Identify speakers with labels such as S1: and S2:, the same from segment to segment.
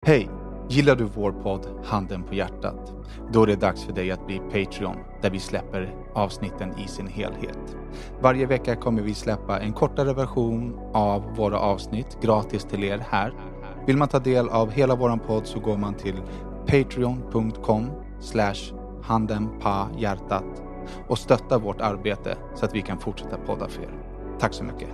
S1: Hej! Gillar du vår podd Handen på hjärtat? Då är det dags för dig att bli Patreon, där vi släpper avsnitten i sin helhet. Varje vecka kommer vi släppa en kortare version av våra avsnitt gratis till er här. Vill man ta del av hela våran podd så går man till patreon.com/handenpahjärtat och stöttar vårt arbete så att vi kan fortsätta podda för er. Tack så mycket!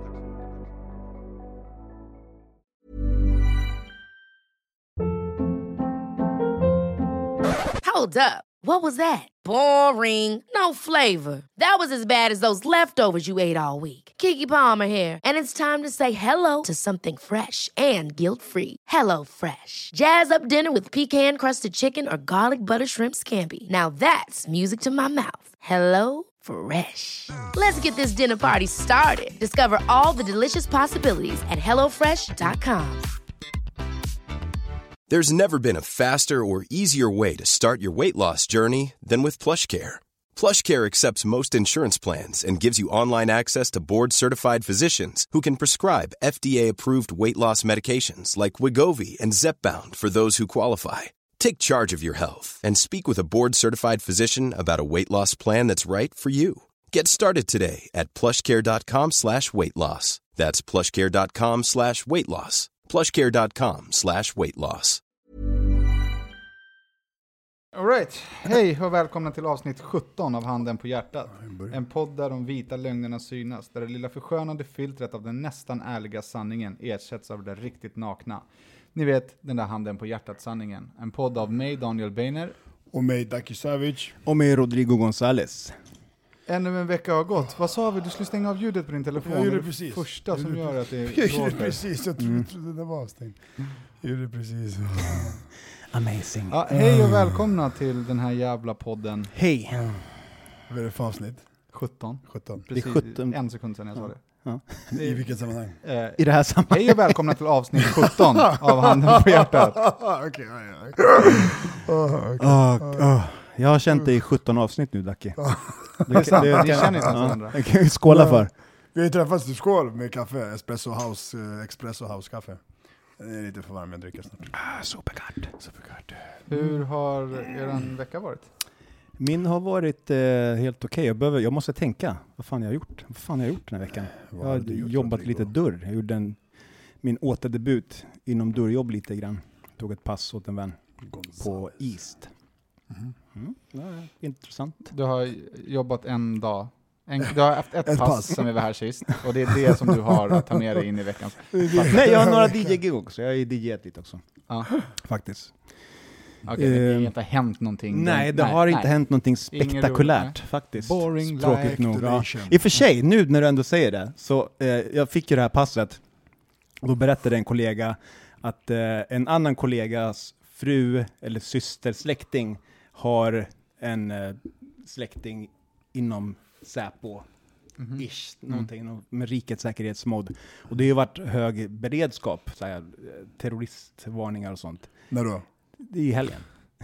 S2: Hold up. What was that? Boring. No flavor. That was as bad as those leftovers you ate all week. Keke Palmer here, and it's time to say hello to something fresh and guilt-free. Hello Fresh. Jazz up dinner with pecan-crusted chicken or garlic butter shrimp scampi. Now that's music to my mouth. Hello Fresh. Let's get this dinner party started. Discover all the delicious possibilities at hellofresh.com.
S3: There's never been a faster or easier way to start your weight loss journey than with PlushCare. PlushCare accepts most insurance plans and gives you online access to board-certified physicians who can prescribe FDA-approved weight loss medications like Wegovy and Zepbound for those who qualify. Take charge of your health and speak with a board-certified physician about a weight loss plan that's right for you. Get started today at plushcare.com/weightloss. That's plushcare.com/weightloss. plushcare.com/weightloss.
S1: All right. Hej och välkomna till avsnitt 17 av Handen på hjärtat. En podd där de vita lögnerna synas, där det lilla förskönande filtret av den nästan ärliga sanningen ersätts av det riktigt nakna. Ni vet, den där Handen på hjärtat-sanningen. En podd av mig, Daniel Beiner.
S4: Och mig, Daki Savic.
S5: Och mig, Rodrigo González.
S1: Ännu en vecka har gått. Vad sa vi? Du skulle stänga av ljudet på din telefon.
S4: Jag gjorde det precis.
S1: Första som gör att det
S4: Jag gjorde det precis. Jag trodde det var avstängt. Jag gjorde det precis.
S5: Amazing.
S1: Ja, hej och välkomna till den här jävla podden.
S5: Hej.
S4: Vad är det för avsnitt?
S1: 17.
S4: Precis.
S5: Det är 17.
S1: En sekund sedan jag sa det.
S5: Ja.
S4: I vilket sammanhang?
S5: I det här sammanhanget.
S1: Hej och välkomna till avsnitt 17 av Handen på hjärtat.
S4: Okej.
S5: Jag har känt dig i 17 avsnitt nu, Dacke.
S1: Ni känner inte ens varandra.
S5: Det kan vi skåla för.
S4: Vi har ju träffats till skål med kaffe. Espresso House kaffe. Det är lite för varm, jag dricker snart.
S5: Supergott.
S1: Hur har eran vecka varit?
S5: Min har varit helt okej. Jag måste tänka. Vad fan jag har gjort? Den här veckan? Jag har jobbat lite dörr. Jag gjorde min återdebut inom dörrjobb lite grann. Tog ett pass åt en vän på East. Ja, intressant.
S1: Du har jobbat en dag. Du har haft ett pass som vi var här sist. Och det är det som du har att ta med dig in i veckan.
S5: Nej, jag har några DJ-gig också. Jag har ju DJat lite också.
S1: Ja.
S5: Faktiskt.
S1: Okej, det har inte hänt någonting.
S5: Nej, det har inte hänt någonting spektakulärt faktiskt.
S1: Boring
S5: Tråkigt
S4: like
S5: nog. Ja.
S4: duration.
S5: I och för sig, nu när du ändå säger det, så jag fick ju det här passet. Och då berättade en kollega att en annan kollegas fru eller syster, släkting, har en släkting inom Säpo-ish, någonting med rikets säkerhetsmod. Och det har ju varit hög beredskap, så här, terroristvarningar och sånt.
S4: När då?
S5: I helgen.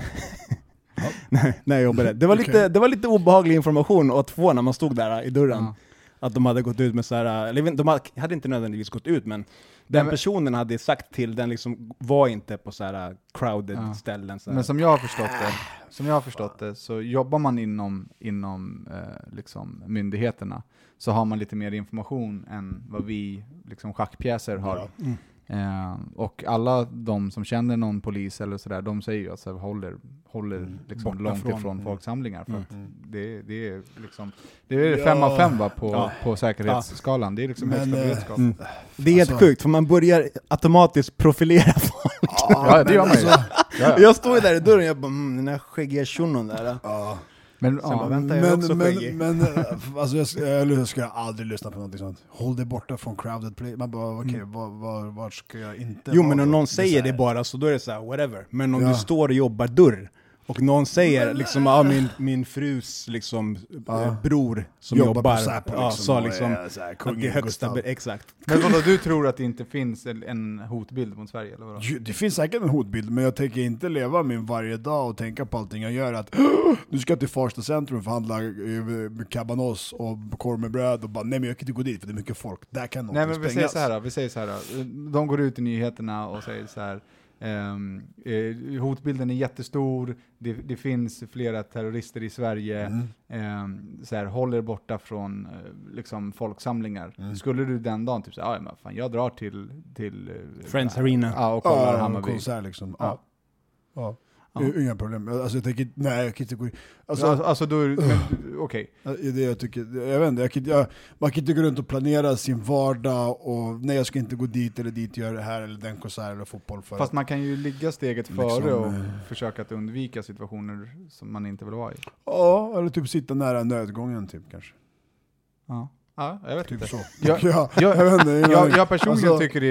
S5: Nej, jag jobbade. Det var lite obehaglig information att få när man stod där i dörren.
S1: Ja.
S5: Att de hade gått ut med så här, eller de hade inte nödvändigtvis gått ut, men den personen hade sagt till den liksom, var inte på så här crowded ställen. Så här.
S1: Men som jag har förstått det så jobbar man inom liksom myndigheterna, så har man lite mer information än vad vi liksom schackpjäser har. Ja. Och alla de som känner någon polis eller sådär, de säger ju att så håller liksom långt ifrån folksamlingar, för att det är liksom, det är 5 av 5 på säkerhetsskalan. Det är liksom högsta beredskap.
S5: Det är helt sjukt, för man börjar automatiskt profilera folk.
S1: Ja, det gör man ju.
S5: Jag står ju där i dörren och jag bara, den här skäggiga shunon där.
S1: Men
S4: alltså jag ska aldrig lyssna på någonting sånt. Håll dig borta från crowded place. Man bara, okej, var ska jag inte?
S5: Jo, men om någon säger det bara, så då är det så här, whatever. Men om du står och jobbar dörr och någon säger liksom, min frus liksom bror som jobbar
S4: på Säpo, liksom,
S5: sa liksom
S4: att
S5: det högsta, exakt.
S1: Men vadå, du tror att det inte finns en hotbild mot Sverige, eller vadå?
S4: Det finns säkert en hotbild, men jag tänker inte leva min varje dag och tänka på allting jag gör, att du ska till Farsta centrum för att handla cabanos och korv med bröd och bara, nej men jag kan inte gå dit för det är mycket folk. Där kan något
S1: nej, men
S4: sprängas.
S1: vi säger så här, de går ut i nyheterna och säger så här, Hotbilden är jättestor. Det finns flera terrorister i Sverige. Så här, håller borta från liksom folksamlingar. Skulle du den dagen typ säga, men fan, jag drar till
S5: Friends Arena.
S1: Och kollar Hammarby.
S4: Konsert liksom. Ja. Inga problem. Alltså jag tänker, nej jag kan inte gå in.
S1: Alltså då, okej.
S4: Det jag tycker, jag vet inte, man kan inte gå runt och planera sin vardag och nej jag ska inte gå dit eller dit, göra det här eller den konsert eller fotboll för.
S1: Fast man kan ju ligga steget före och försöka att undvika situationer som man inte vill vara i.
S4: Ja, eller typ sitta nära nödgången typ kanske.
S1: Ja, jag vet
S4: typ
S1: inte.
S4: Så.
S1: Jag personligen tycker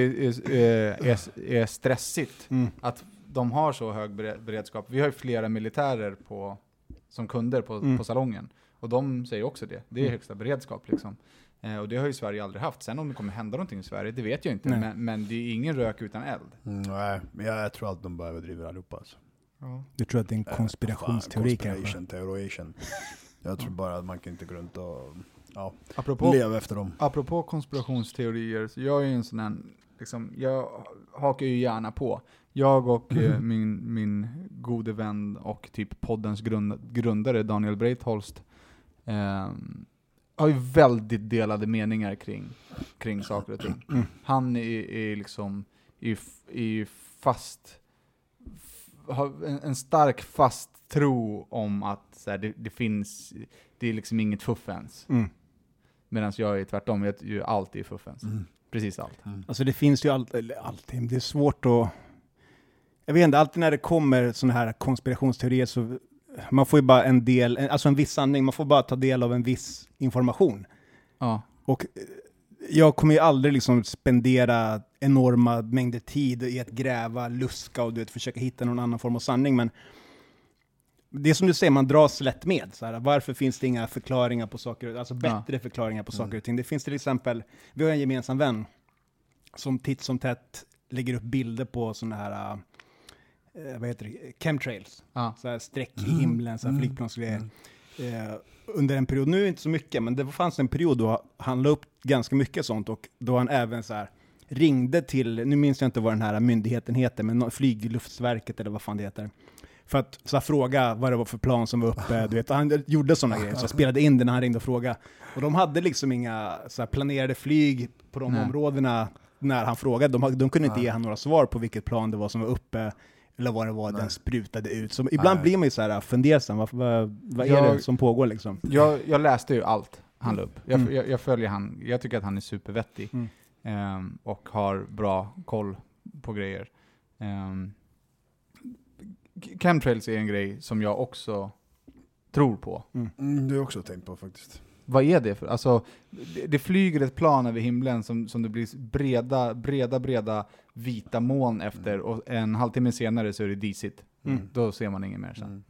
S1: det är stressigt att de har så hög beredskap. Vi har ju flera militärer som kunder på salongen. Och de säger också det. Det är högsta beredskap liksom. Och det har ju Sverige aldrig haft. Sen om det kommer hända någonting i Sverige, det vet jag inte. Men det är ingen rök utan eld.
S4: Nej, men jag tror att de bara överdriver allihopa. Alltså.
S5: Ja. Du tror att det är en konspirationsteori kanske?
S4: Terroration. Jag tror bara att man kan inte gå runt och leva efter dem.
S1: Apropå konspirationsteorier, så jag är ju en sån här, liksom, jag hakar ju gärna på. Jag och min gode vän och typ poddens grundare Daniel Breitholst har ju väldigt delade meningar kring saker och ting. Han är liksom är fast, har en stark fast tro om att så här, det finns, det är liksom inget fuffens. Medan jag är tvärtom, jag ju alltid är fuffens. Precis allt.
S5: Alltså det finns ju alltid. Det är svårt att... Jag vet inte, alltid när det kommer såna här konspirationsteorier så man får ju bara en viss sanning. Man får bara ta del av en viss information.
S1: Ja.
S5: Och jag kommer ju aldrig liksom spendera enorma mängder tid i att gräva, luska och försöka hitta någon annan form av sanning. Men det är som du säger, man dras lätt med. Så här, varför finns det inga förklaringar på saker, alltså bättre förklaringar på saker och ting? Det finns till exempel, vi har en gemensam vän som titt som tätt lägger upp bilder på såna här chemtrails. Så här streck i himlen, så här flygplansgrejer. Under en period, nu är det inte så mycket, men det fanns en period då han la upp ganska mycket sånt och då han även så här ringde till, nu minns jag inte vad den här myndigheten heter, men Flygluftsverket eller vad fan det heter. För att så fråga vad det var för plan som var uppe. Du vet, han gjorde sådana grejer. Så jag spelade in det när han ringde och frågade. Och de hade liksom inga så här planerade flyg på de områdena när han frågade. De kunde inte ge han några svar på vilket plan det var som var uppe. Eller vad det var den sprutade ut. Så ibland blir man ju så här fundersam. Vad är det som pågår liksom?
S1: Jag läste ju allt han la upp. Jag följer han. Jag tycker att han är supervettig. Och har bra koll på grejer. Chemtrails är en grej som jag också tror på.
S4: Det har jag också tänkt på faktiskt.
S1: Vad är det för? Alltså, det flyger ett plan över himlen som det blir breda vita moln efter och en halvtimme senare så är det disigt. Då ser man inget mer sen.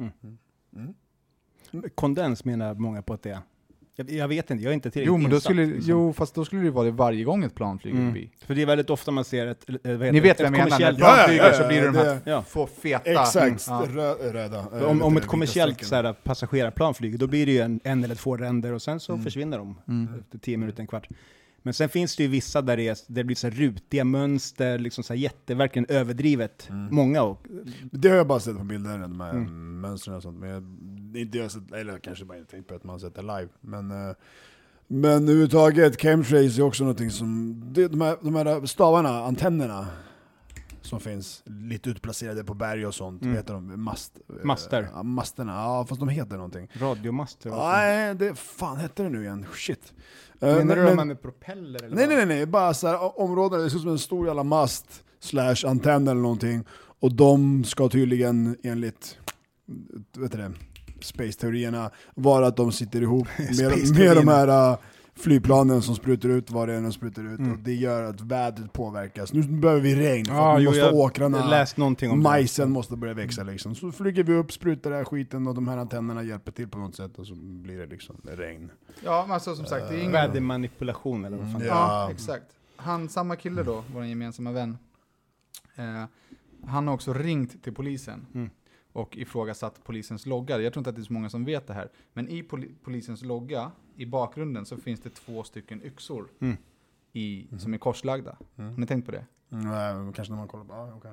S5: Kondens menar många på att det är. Jag vet inte, jag är inte tillräckligt
S1: insatt. Fast då skulle det vara det varje gång ett plan flyger förbi.
S5: För det är väldigt ofta man ser
S1: ni vet vem jag menar, när ett plan flyger så blir det de här få feta.
S4: Exakt, röda.
S5: Om ett kommersiellt så här, passagerarplan flyger, då blir det ju en eller två ränder och sen så försvinner de efter 10 minuter, en kvart. Men sen finns det ju vissa där det blir så här rutiga mönster, liksom så här verkligen överdrivet. Många.
S4: Det har jag bara sett på bilder, de här mönstren och sånt. Men inte jag sett, eller kanske bara inte tänkt på att man sett det live. Men överhuvudtaget, chemtrails är också någonting som, de här stavarna, antennerna som finns lite utplacerade på berg och sånt. Vad heter de?
S5: Master.
S4: Masterna, ja fast de heter någonting.
S5: Radiomaster.
S4: Nej, det fan heter det nu igen. Shit.
S5: Menar du man med propeller? Eller
S4: nej. Bara så här områden, det ser ut som en stor jävla mast / antenn eller någonting. Och de ska tydligen enligt space-teorierna vara att de sitter ihop med de här flygplanen som sprutar ut vad det är de sprutar ut. Och det gör att vädret påverkas. Nu behöver vi regn. Nu måste åkrarna, majsen måste börja växa liksom. Så flyger vi upp, sprutar den här skiten och de här antennerna hjälper till på något sätt och så blir det liksom regn.
S1: Ja, men alltså som sagt, det är ingen
S5: vädermanipulation eller vad fan.
S1: Ja, exakt. Samma kille då, vår gemensamma vän. Han har också ringt till polisen. Och ifrågasatt polisens logga. Jag tror inte att det är så många som vet det här. Men i polisens logga, i bakgrunden, så finns det 2 stycken yxor som är korslagda. Har ni tänkt på det?
S4: Nej, kanske när man kollar på, kanske.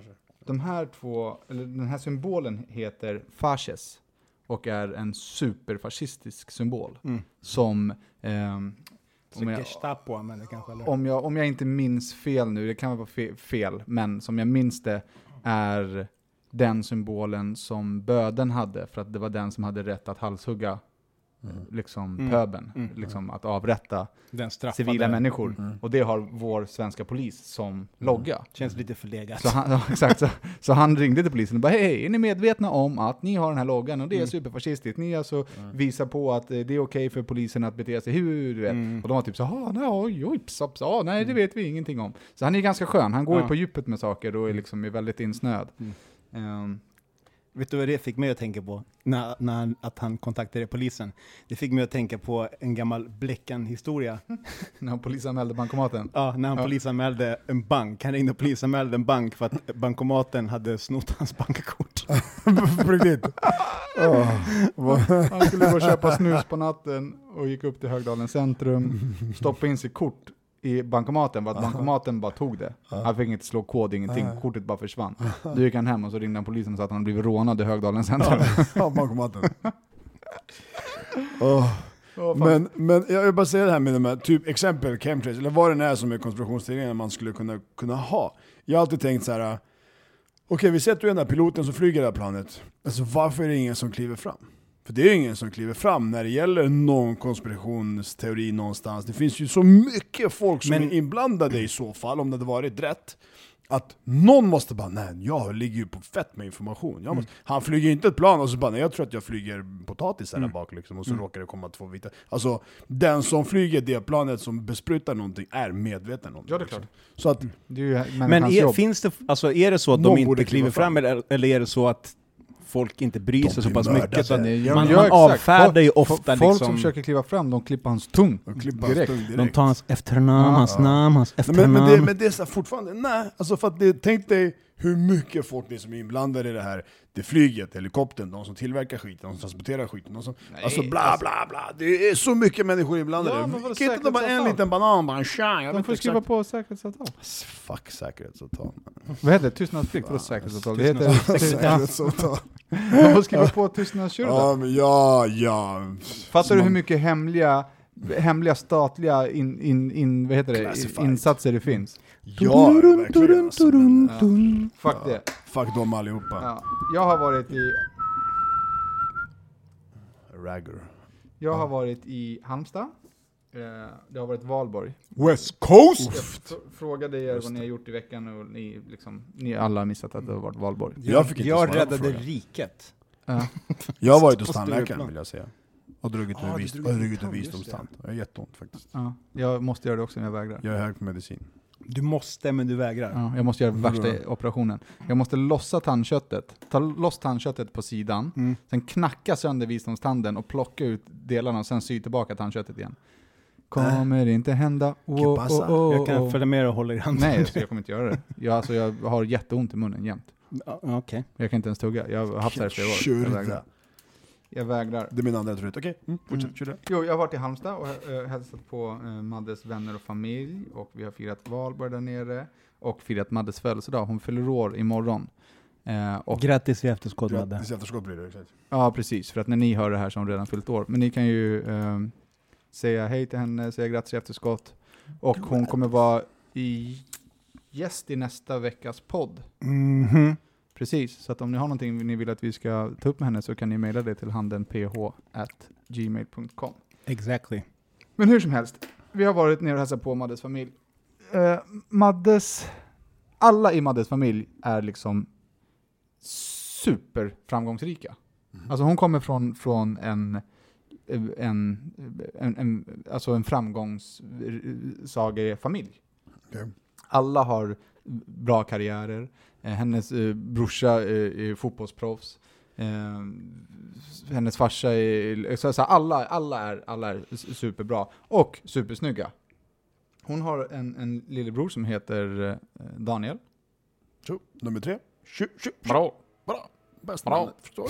S1: den här symbolen heter fasces och är en superfascistisk symbol som
S5: Gestapo använder kanske, eller?
S1: om jag inte minns fel nu, det kan vara fel, men som jag minns det är den symbolen som böden hade, för att det var den som hade rätt att halshugga liksom pöben, liksom att avrätta civila människor. Och det har vår svenska polis som logga.
S5: Känns lite förlegat.
S1: Så han ringde till polisen och bara, hej, är ni medvetna om att ni har den här loggan och det är superfascistiskt? Ni alltså visar på att det är okej för polisen att bete sig hur du vet. Och de var typ så, nej det vet vi ingenting om. Så han är ganska skön, han går ju på djupet med saker och är liksom väldigt insnöd.
S5: Vet du vad det fick mig att tänka på? Att han kontaktade polisen. Det fick mig att tänka på en gammal Bleckan-historia.
S1: När han polisanmälde bankomaten?
S5: Ja, när han polisanmälde en bank. Han ringde och polisanmälde en bank för att bankomaten hade snott hans bankkort.
S4: På riktigt?
S1: Han skulle gå och köpa snus på natten och gick upp till Högdalens centrum. Stoppade in sitt kort i bankomaten, var att bankomaten bara tog det. Han fick inte slå kod, ingenting. Kortet bara försvann. Då gick han hem och så ringde han polisen och sa att han blivit rånad i Högdalens centrum.
S4: Ja, bankomaten. Men jag vill bara säga det här med de här, typ exempel chemtrails, eller vad det är som är konspirationsteorierna man skulle kunna ha. Jag har alltid tänkt så här: okej, vi sätter ju den här piloten som flyger det här planet. Alltså varför är det ingen som kliver fram? För det är ingen som kliver fram när det gäller någon konspirationsteori någonstans. Det finns ju så mycket folk som är inblandade i så fall, om det hade varit rätt. Att någon måste bara, nej, jag ligger ju på fett med information. Han flyger inte ett plan och så bara, nej, jag tror att jag flyger potatis här bak liksom, och så råkar det komma 2 vita. Alltså, den som flyger det planet som besprutar någonting är medveten om det.
S1: Ja, det är klart.
S4: Så att,
S1: det är ju
S5: men finns det, alltså är det så att de inte kliver fram eller är det så att folk inte bryr sig så pass mycket, så att man avfärdar ju ofta
S1: folk
S5: liksom,
S1: som försöker kliva fram, de klipper hans tung direkt.
S5: De tar hans efternamn, hans namn, hans efternamn.
S4: Men det är så fortfarande, nej, alltså för att tänk dig hur mycket folk det är som är inblandade i det här. Det flyget, helikoptern, de som tillverkar skiten, de som transporterar skiten, de som, alltså bla bla bla. Det är så mycket människor inblandade.
S1: Ja, men
S4: kan inte bara en liten banan, bara en tjang.
S1: De får skriva på säkerhetsavtal.
S4: Fuck säkerhetsavtal.
S1: Vad heter det? Tystnadsplikt för säkerhetsavtal? Det
S4: heter säkerhetsavtal.
S1: De får skriva på tystnadskyrda.
S4: Ja.
S1: Fattar du hur mycket hemliga statliga vad heter det? Insatser det finns?
S4: Ja, verkligen. Alltså,
S1: fuck det.
S4: Fuck dem allihopa.
S1: Ja. Jag har varit i
S4: Ragger.
S1: Jag har varit i Halmstad. Det har varit Valborg.
S4: West Coast!
S1: Jag frågade er vad ni har gjort i veckan och ni alla har missat att det har varit Valborg.
S5: Jag räddade riket.
S1: Ja.
S4: Jag har varit hos tandläkaren, vill jag säga. Och druggit en visdomstand. Jag är jätteont faktiskt.
S1: Ja, jag måste göra det också när jag vägrar.
S4: Jag är hög på medicin.
S5: Du måste, men du vägrar.
S1: Ja, jag måste göra värsta operationen. Jag måste lossa tandköttet. Ta loss tandköttet på sidan. Sen knacka sönder visdomstanden och plocka ut delarna och sen sy tillbaka tandköttet igen. Kommer det inte hända.
S5: Jag kan följa med och hålla i handen.
S1: Nej, jag kommer inte göra det. Jag har jätteont i munnen jämt.
S5: Okay.
S1: Jag kan inte ens tugga. Jag har haft det här flera år. Jag vägrar.
S4: Det är min andra trött. Okej, fortsätt. Kör det.
S1: Jo, jag har varit i Halmstad och hälsat på Maddes vänner och familj. Och vi har firat Valborg där nere. Och firat Maddes födelsedag. Hon fyller år imorgon. Och
S5: grattis i efterskott, Madde.
S4: Grattis i efterskott blir det, exakt.
S1: Ja, precis. För att när ni hör det här så har hon redan fyllt år. Men ni kan ju säga hej till henne, säga grattis i efterskott. Och hon kommer vara gäst i nästa veckas podd. Precis, så att om ni har någonting ni vill att vi ska ta upp med henne så kan ni mejla det till handenph@gmail.com.
S5: Exactly.
S1: Men hur som helst, vi har varit nere och hälsat på Maddes familj. Alla i Maddes familj är liksom super framgångsrika. Alltså hon kommer från en framgångssagefamilj. Okay. Alla har bra karriärer. Hennes brorsa är fotbollsproffs. Hennes farsa är så alla är superbra och supersnygga. Hon har en lillebror som heter Daniel.
S4: Nummer 3.
S1: Bra.
S4: Bästa namnet, förstår.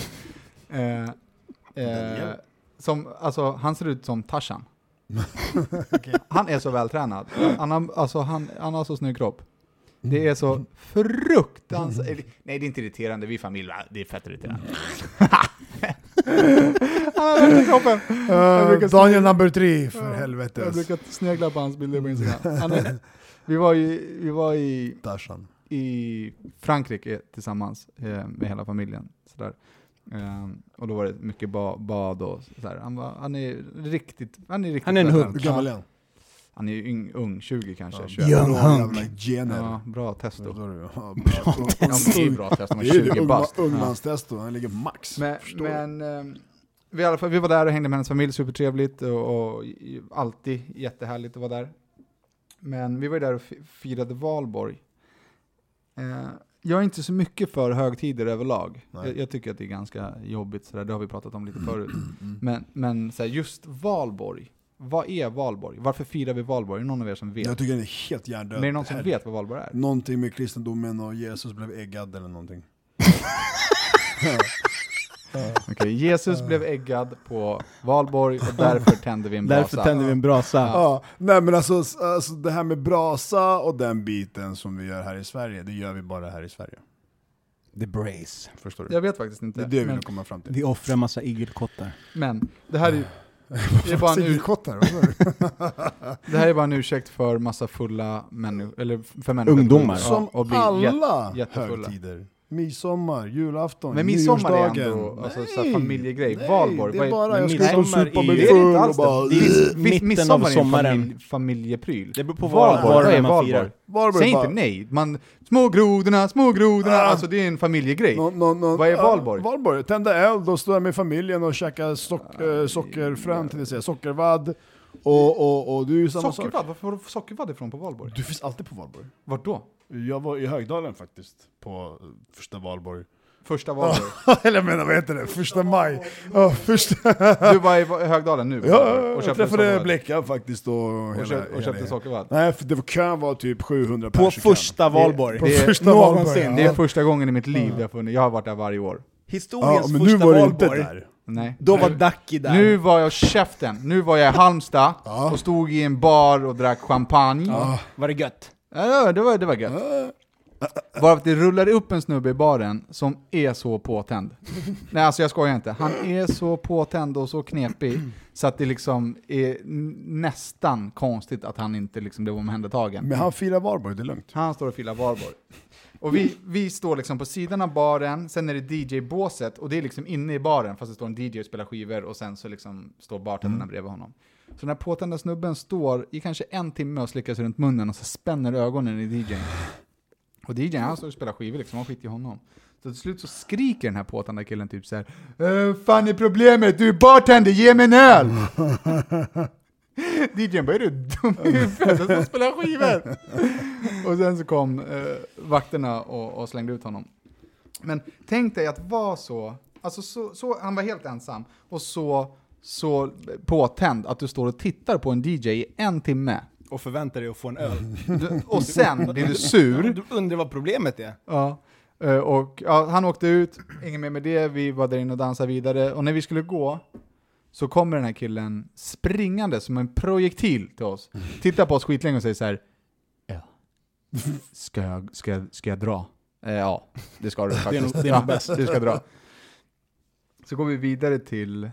S1: Alltså han ser ut som Tarzan. Okay. Han är så vältränad. Han har så snygg kropp. Det är så fruktansvärt. Nej, det är inte irriterande. Vi är familj. Det är fett irriterande.
S4: Daniel number 3, för helvete.
S1: Jag brukar snegla på hans bilder på Instagram. Vi var i Frankrike tillsammans med hela familjen. Sådär. Och då var det mycket bad och sådär. Han är riktigt
S5: Han är en hund.
S4: Hur gammal är han?
S1: Han är ju ung, 20 kanske. 21.
S4: Young hunk.
S1: Ja, bra testo.
S4: Bra
S1: Det är bra testo, man är 20 bast.
S4: Ungmanstesto, han ligger max.
S1: Men vi var där och hängde med hennes familj, supertrevligt och alltid jättehärligt att vara där. Men vi var där och firade Valborg. Jag är inte så mycket för högtider överlag. Jag tycker att det är ganska jobbigt, så där. Det har vi pratat om lite förut. Men så här, just Valborg. Vad är Valborg? Varför firar vi Valborg? Är det någon av er som vet?
S4: Jag tycker det är helt hjärndöd.
S1: Men är det någon som vet vad Valborg är?
S4: Någonting med kristendomen och Jesus blev äggad eller någonting.
S1: Okej, Jesus blev äggad på Valborg och därför tände vi en brasa.
S4: Ja, nej men alltså det här med brasa och den biten som vi gör här i Sverige, det gör vi bara här i Sverige.
S5: The brace.
S4: Förstår du?
S1: Jag vet faktiskt inte.
S4: Det är det vi vill komma fram till.
S5: Vi offrar massa igelkottar.
S1: Men det här är det här är bara en ursäkt för massa fulla människor, eller för människor.
S5: Ungdomar.
S4: Som
S1: och bli
S4: alla
S1: jättefulla.
S4: högtider. Midsommar, julafton,
S1: men midsommar är ändå alltså, så familjegrej. Valborg.
S4: Det är bara jag
S5: ska
S4: supa
S5: är
S4: mig full och bara...
S1: Midsommar är en familjepryl.
S5: Det beror på
S1: vad är Valborg. Säg
S4: bara...
S1: inte nej. Små grodorna. Alltså det är en familjegrej. Vad är Valborg?
S4: Valborg, tända eld och stå där med familjen och käka sockerfrön till det säga, sockervadd. Och du är ju samma sak.
S1: Varför får du sockervadd ifrån på Valborg?
S4: Du finns alltid på Valborg.
S1: Vart då?
S4: Jag var i Högdalen faktiskt på första Valborg.
S1: Första Valborg?
S4: Eller jag menar, vad heter det? Första maj.
S1: Du var i Högdalen nu?
S4: Och jag träffade Blecka faktiskt. Och
S1: köpte sockervadd?
S4: Nej, för det kan vara typ 700
S5: på första Valborg.
S1: Det är första gången i mitt liv jag har varit där varje år.
S5: Historiens första Valborg.
S1: Nej.
S5: Då var Ducky där.
S1: Nu var jag käften. Nu var jag i Halmstad och stod i en bar och drack champagne.
S5: Var det gött?
S1: Ja, det var gött. Bara att det rullar upp en snubbe i baren som är så påtänd. Nej, alltså jag skojar inte. Han är så påtänd och så knepig så att det liksom är nästan konstigt att han inte liksom blev omhändertagen.
S4: Men han firar Valborg, det är lugnt.
S1: Han står och firar Valborg. Och vi står liksom på sidan av baren, sen är det DJ-båset och det är liksom inne i baren fast det står en DJ och spelar skivor och sen så liksom står bartenderna bredvid honom. Så den här påtända snubben står i kanske 1 timme och slickar sig runt munnen och så spänner ögonen i DJ:n. Och DJ:n han står och spelar skivor liksom, han skiter i honom. Så till slut så skriker den här påtända killen typ så här: fan är problemet? Du är bartender, ge mig en öl! DJ:n bara, är du dum i huvudet? Jag spelar skivor! Och sen så kom vakterna och slängde ut honom. Men tänk dig att vara så, alltså så han var helt ensam och så påtänd att du står och tittar på en DJ i 1 timme.
S5: Och förväntar dig att få en öl.
S1: Och sen blir du sur.
S5: Du undrar vad problemet är.
S1: Ja. Och han åkte ut, ingen mer med det, vi var där inne och dansade vidare. Och när vi skulle gå så kommer den här killen springande som en projektil till oss. Tittar på oss skitlänge och säger så här: ja. Ska jag dra? Ja, det ska du faktiskt.
S5: Det är nog bäst.
S1: Du ska dra. Så går vi vidare till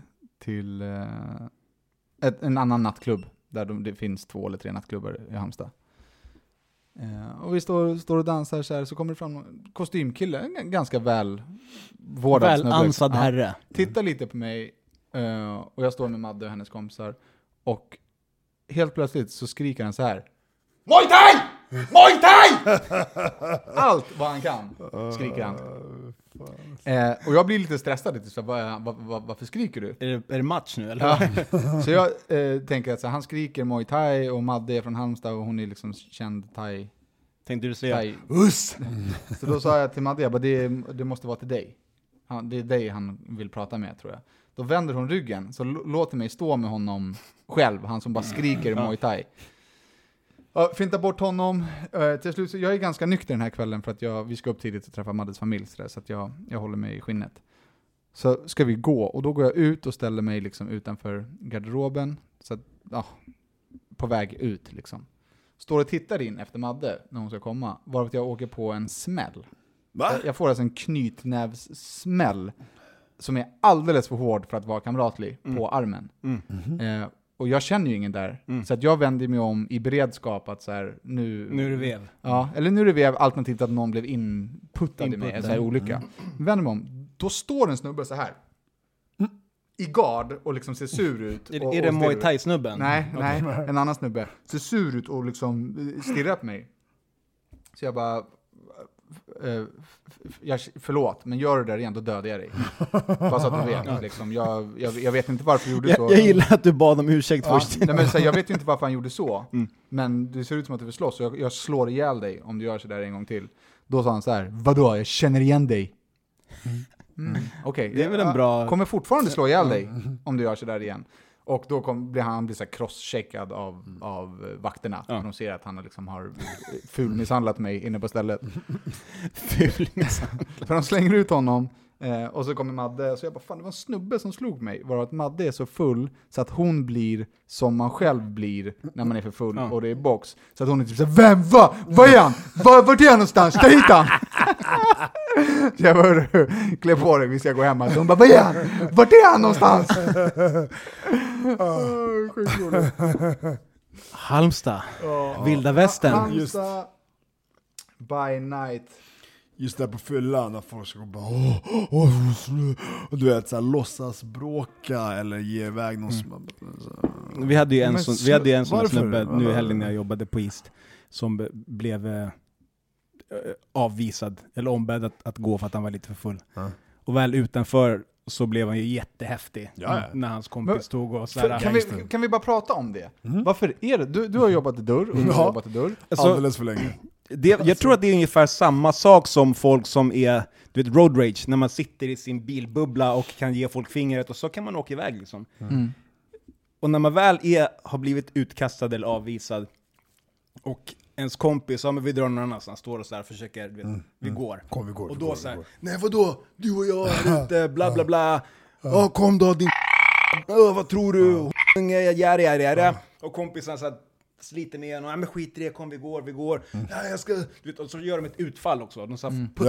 S1: en annan nattklubb. Där det finns 2 eller 3 nattklubbar i Halmstad. Och vi står och dansar så här, så kommer det fram en kostymkille, en ganska vårdad snubbe.
S5: Ansad herre.
S1: Tittar lite på mig och jag står med Madde och hennes kompisar och helt plötsligt så skriker han så här: Muay Thai! Muay Thai! Allt vad han kan skriker han. Och jag blir lite stressad lite, så varför skriker du?
S5: Är det match nu eller?
S1: Ja. Så jag tänker att så, han skriker Muay Thai och Madde är från Halmstad och hon är liksom känd thai.
S5: Tänkte du säga
S4: Uss!
S1: Så då sa jag till Madde, det måste vara till dig. Det är dig han vill prata med, tror jag. Då vänder hon ryggen, så låter mig stå med honom själv, han som bara skriker Muay Thai. Finta bort honom. Till slut, så jag är ganska nykter den här kvällen för att vi ska upp tidigt och träffa Maddes familj, så att jag håller mig i skinnet. Så ska vi gå, och då går jag ut och ställer mig liksom utanför garderoben, så att, på väg ut liksom. står och tittar in efter Madde när hon ska komma, varför jag åker på en smäll.
S4: Va?
S1: Jag får alltså en knytnävssmäll som är alldeles för hård för att vara kamratlig på armen. Och jag känner ju ingen där. Så att jag vänder mig om i beredskap att så här, nu
S5: är det vev.
S1: Ja, eller nu är det vev, alternativt att någon blev inputtad i mig, en så här olycka. Vänder mig om, då står en snubbe så här i gard och liksom ser sur ut.
S5: Är det Muay Thai-snubben?
S1: Nej, en annan snubbe. Ser sur ut och liksom stirrar på mig. Så jag bara... förlåt, men gör det där igen, då dödar jag dig. Bara så att du vet. Liksom. Jag vet inte varför du gjorde så.
S5: Jag gillar att du bad om ursäkt först.
S1: Nej, men, så jag vet ju inte varför han gjorde så. Men det ser ut som att du vill slåss. Så jag slår ihjäl dig om du gör så där en gång till. Då sa han så här: vadå, jag känner igen dig. Okej,
S5: det är väl en bra...
S1: kommer fortfarande slå ihjäl dig om du gör så där igen. Och då blir han så cross-checkad av vakterna. Ja. De ser att han liksom har fulmisshandlat mig inne på stället. Fulmisshandlat. För de slänger ut honom. Och så kommer Madde och så jag bara, fan det var en snubbe som slog mig. Var att Madde är så full så att hon blir som man själv blir när man är för full och det är box. Så att hon är typ så här, vem, vad är han? Vart är han någonstans? Ta hit han! Så jag bara, klä på dig, vi ska gå hemma. Så hon bara, vad är han? Vart är han någonstans?
S5: Halmstad. Vilda västern.
S1: Halmstad by night.
S4: Just där på fyllan när folk ska gå bara och du vet såhär låtsas bråka eller ge iväg någon
S5: Vi hade ju en sån snubbe nu i helgen när jag jobbade på East som blev avvisad eller ombedd att gå för att han var lite för full. Och väl utanför så blev han ju jättehäftig när hans kompis tog och sådär.
S1: Kan vi bara prata om det? Varför är det? Du har jobbat i dörr och du har jobbat i dörr.
S4: Alldeles för länge.
S5: Jag tror att det är ungefär samma sak som folk som är, du vet, road rage, när man sitter i sin bilbubbla och kan ge folk fingret och så kan man åka iväg liksom. Och när man väl har blivit utkastad eller avvisad och ens kompis, men vi drar någon annanstans, står och så här försöker, vi går.
S4: Kom, vi går.
S5: Och då så här,
S4: nej vadå? Du och jag är ute, bla bla bla. Ja, kom då din vad tror du? Jära.
S5: Och kompisen så här sliter med en och men skit i det, kom vi går. Ja, jag ska, du vet, och så gör de ett utfall också. De så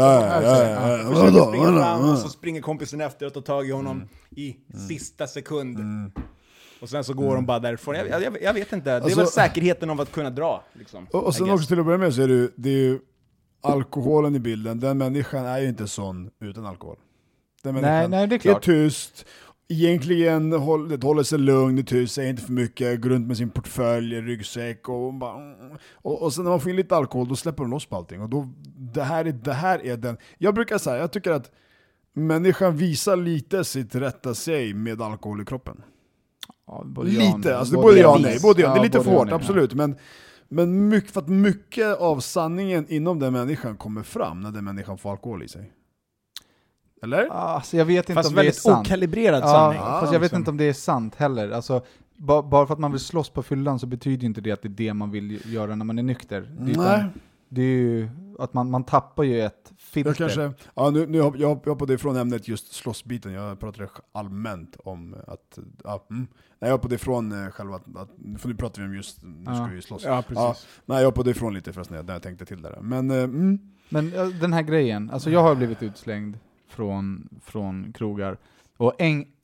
S5: springer fram och så springer kompisen efter och tar tag i honom i sista sekund. Och sen så går de bara därifrån. Jag vet inte. Det är väl säkerheten av att kunna dra liksom.
S4: Och sen också till att börja med så är det ju alkoholen i bilden. Den människan är ju inte sån utan alkohol. Den människan
S1: nej, det är klart.
S4: Är tyst. Egentligen håller sig lugn och tyst, säger inte för mycket, går runt med sin portfölj, ryggsäck och sen när man får in lite alkohol då släpper de loss på allting och då, det här är den, jag brukar säga, jag tycker att människan visar lite sitt rätta sig med alkohol i kroppen.
S1: Ja,
S4: lite, alltså både ja och nej, det är lite för hårt, absolut, men mycket, för att mycket av sanningen inom den människan kommer fram när den människan får alkohol i sig. Eller?
S1: Alltså jag vet inte
S5: fast
S1: om det är sant.
S5: Okalibrerad sanning.
S1: Fast jag vet inte om det är sant heller. Alltså, bara för att man vill slåss på fyllan så betyder inte det att det är det man vill göra när man är nykter. Det är ju att man tappar ju ett filter.
S4: Nu jag på det från ämnet just slåssbiten. Jag pratar allmänt om att jag är på det från själva för nu pratar vi om just nu ska vi slåss.
S5: Ja, precis.
S4: Nej, jag är på det från lite förresten när jag tänkte till där. Men
S1: den här grejen, alltså jag har blivit utslängd från krogar och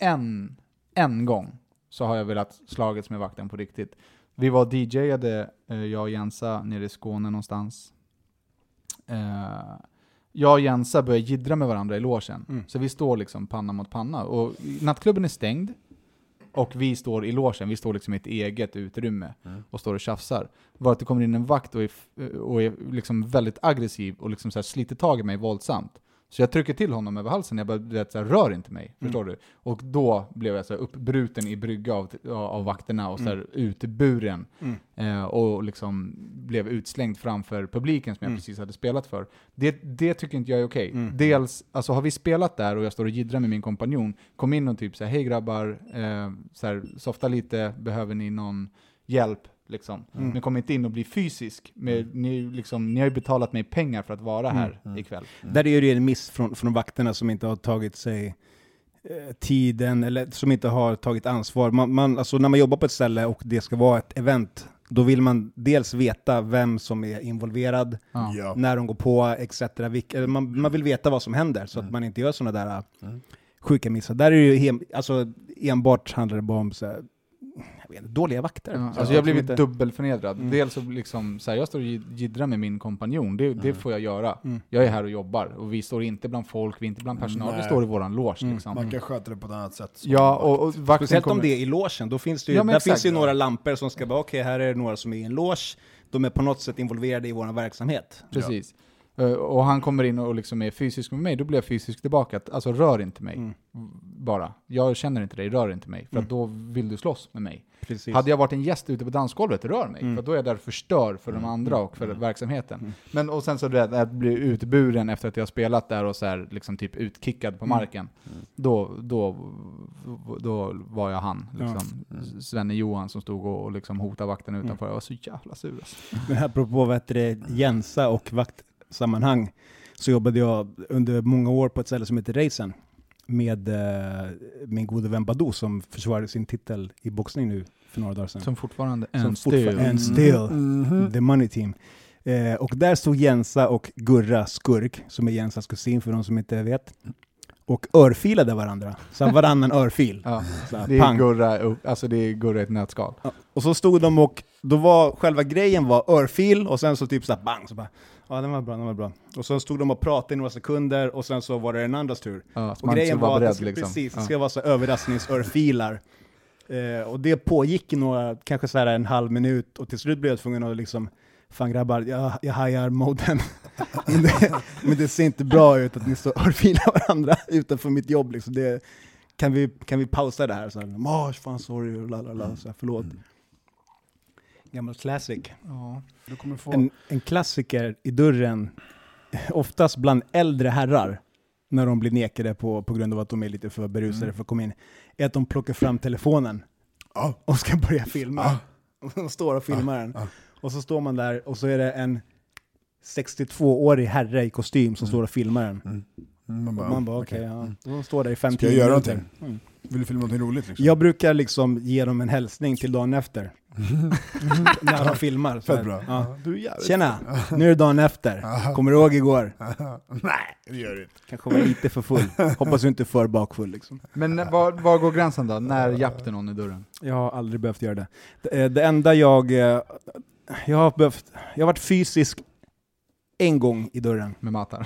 S1: en gång så har jag velat slagits med vakten på riktigt. Vi var DJade, jag och Jensa nere i Skåne någonstans. Jag och Jensa börjar jiddra med varandra i logen. Så vi står liksom panna mot panna och nattklubben är stängd och vi står i logen, vi står liksom i ett eget utrymme och står och tjafsar. Var att det kommer in en vakt och är liksom väldigt aggressiv och liksom så här sliter tag i mig våldsamt. Så jag trycker till honom över halsen. Jag bara, så här, rör inte mig. Förstår du? Och då blev jag så här uppbruten i brygga av vakterna och så här utburen. Och liksom blev utslängd framför publiken som jag precis hade spelat för. Det tycker inte jag är okej. Dels, alltså har vi spelat där och jag står och jiddrar med min kompanjon. Kom in och typ så här, hej grabbar, så här, softa lite, behöver ni någon hjälp? Liksom. Men kom inte in och bli fysisk. Ni har ju betalat mig pengar för att vara här ikväll.
S5: Där är det en miss från vakterna som inte har tagit sig tiden eller som inte har tagit ansvar. Alltså när man jobbar på ett ställe och det ska vara ett event då vill man dels veta vem som är involverad, när de går på, etc. Man vill veta vad som händer, så att man inte gör sådana där sjuka missar. Där är det ju enbart handlar det bara om så här, dåliga vakter.
S1: Alltså jag har blivit dubbelförnedrad. Dels så liksom, så här, jag står och jiddrar med min kompanjon. Det får jag göra. Jag är här och jobbar. Och vi står inte bland folk, vi är inte bland personal. Vi står i våran loge. Liksom.
S4: Man kan sköta det på ett annat sätt.
S1: Ja, och
S5: speciellt om det är i logen. Då finns det ju, där finns ju några lampor som ska vara, okej, här är några som är i en loge. De är på något sätt involverade i vår verksamhet.
S1: Precis. Och han kommer in och liksom är fysisk med mig, då blir jag fysisk tillbaka. Alltså rör inte mig. Bara. Jag känner inte dig, rör inte mig. För att då vill du slåss med mig. Precis. Hade jag varit en gäst ute på dansgolvet, rör mig. För då är jag där förstör för de andra och för verksamheten. Men och sen så det att bli utburen efter att jag har spelat där och så här, liksom typ utkickad på marken. Då var jag han. Liksom. Svenne Johan som stod och liksom hotade vakten utanför. Jag var så jävla sur. Alltså.
S5: Men här apropå Jensa och vaktsammanhang, så jobbade jag under många år på ett ställe som heter Reisen med min gode vän Badou som försvarade sin titel i boxning nu för några dagar sedan.
S1: Som fortfarande
S5: still the money team. Och där stod Jensa och Gurra Skurk, som är Jensas kusin för de som inte vet, och örfilade varandra. Så varannan örfil.
S1: Ja. Det är Gurra, alltså det är Gurra i ett nötskal.
S5: Ja. Och så stod de och då var själva grejen var örfil och sen så typ så här bang, så bara ja, den var bra. Och så stod de och pratade i några sekunder och sen så var det en andras tur.
S1: Ja,
S5: och grejen var att
S1: det liksom.
S5: Precis, det ska vara så överraskningsörfilar. Och det pågick i några, kanske så här en halv minut, och till slut blev jag tvungen att liksom, fan grabbar, jag hajar moden. men det ser inte bra ut att ni står och örfilar varandra utanför mitt jobb. Liksom. Kan vi pausa det här? Så här, fan sorry, lalala, så här, förlåt. Gammal classic.
S4: Ja, du kommer få
S5: en klassiker i dörren, oftast bland äldre herrar, när de blir nekade på grund av att de är lite för berusade för att komma in, är att de plockar fram telefonen och ska börja filma. Och de står och filmar den. Och så står man där och så är det en 62-årig herre i kostym som står och filmar den. Man bara okej. De står där i 50
S4: minuter. Ska jag göra någonting? Vill du filma någonting roligt? Liksom?
S5: Jag brukar liksom ge dem en hälsning till dagen efter. När de filmar.
S4: Fett bra.
S5: Ja. Tjena, nu är det dagen efter. Kommer du ihåg igår?
S4: Nej, det gör det inte.
S5: Kanske var lite för full. Hoppas du inte är för bakfull. Liksom.
S1: Men var går gränsen då? När jappte någon i dörren?
S5: Jag har aldrig behövt göra det. Det enda jag har varit fysisk en gång i dörren.
S1: Med matar?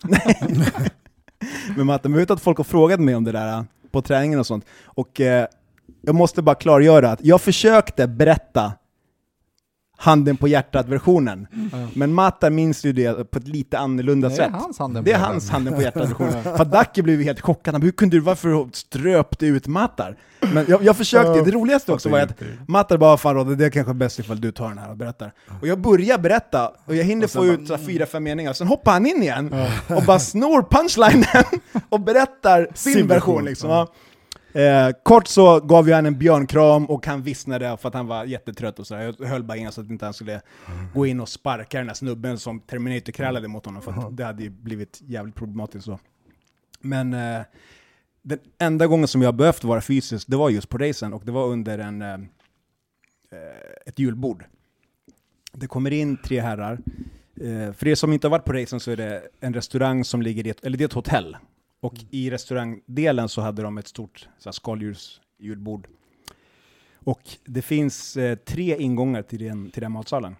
S5: Med matar. Men jag vet att folk har frågat mig om det där på träningen och sånt. Och jag måste bara klargöra att jag försökte berätta handen på hjärtat-versionen. Men Matar minns ju det på ett lite annorlunda sätt. Det är hans handen på hjärtat-versionen. För Dacke blev hit chockad. Hur kunde du, varför ströpte ut Matar? Men jag försökte, det roligaste också var att Matar bara, fan det är kanske bäst ifall du tar den här och berättar. Och jag börjar berätta och jag hinner få ut 4-5 meningar. Sen hoppar han in igen och bara snor punchlinen och berättar sin version liksom. Kort så gav jag han en björnkram och han vissnade för att han var jättetrött och så. Jag höll bara in så att inte han skulle gå in och sparka den här snubben som Terminator krallade mot honom, för att det hade ju blivit jävligt problematiskt så. Men den enda gången som jag behövt vara fysisk, det var just på racen, och det var under ett julbord. Det kommer in 3 herrar. För er som inte har varit på racen så är det en restaurang som ligger i det är ett hotell. Och i restaurangdelen så hade de ett stort skaldjursjulbord. Och det finns 3 ingångar till den matsalen.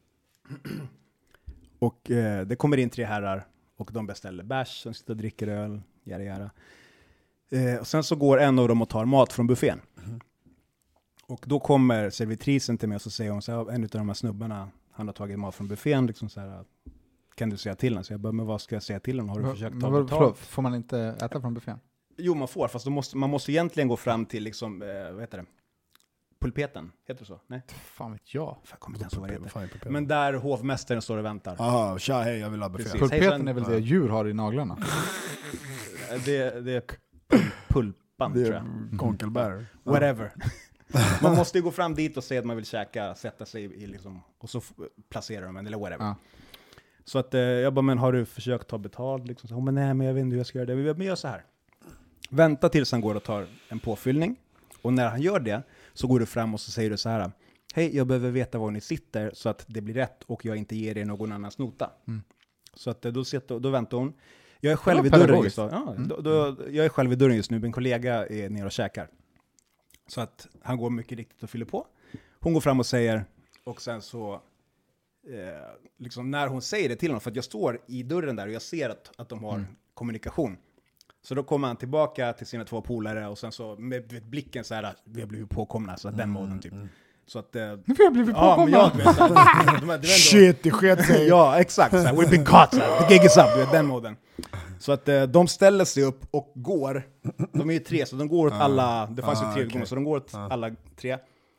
S5: Och det kommer in 3 herrar och de beställer bärs, de sitter och dricker öl, jära. Och sen så går en av dem och tar mat från buffén. Och då kommer servitrisen till mig och så säger hon så här, en av de här snubbarna, han har tagit mat från buffén, liksom så här, kan du säga till honom? Så jag bara, men vad ska jag säga till honom? Har du försökt ta betalt?
S1: Får man inte äta från buffén?
S5: Jo, man får, fast man måste egentligen gå fram till liksom, vad heter det? Pulpeten, heter det så? Nej?
S1: Fan vet jag.
S5: Kommer inte ens vad det heter. Men där hovmästaren står och väntar.
S4: Jaha, tja, hej, jag vill ha buffé.
S1: Pulpeten är väl det djur har i naglarna?
S5: det är pulpan, tror jag.
S4: Konkelbär.
S5: Whatever. Man måste ju gå fram dit och säga att man vill käka, sätta sig i liksom, och så placerar de en, eller whatever. Ja. Så att jag bara, men har du försökt ta betalt? Liksom? Så, men nej, men jag vet inte hur jag ska göra det. Men gör så här. Vänta tills han går och tar en påfyllning. Och när han gör det så går du fram och så säger du så här. hej, jag behöver veta var ni sitter så att det blir rätt och jag inte ger er någon annans nota. Så att då väntar hon. Jag är själv i dörren just jag är själv i dörren just nu. Min kollega är nere och käkar. Så att han går mycket riktigt och fyller på. Hon går fram och säger, och sen så liksom när hon säger det till honom, för att jag står i dörren där och jag ser att de har kommunikation. Så då kommer han tillbaka till sina 2 polare och sen så med blicken så här, vi har blivit påkomna, så att den måden typ. Så att...
S1: vi har blivit påkomna!
S4: Shit, det sket sig!
S5: Ja, exakt. Såhär, we've been caught, såhär. The gig is up, du vet, den måden. Så att de ställer sig upp och går. De är ju 3, så de går åt alla... Det fanns ju 3 gånger, så de går åt alla 3.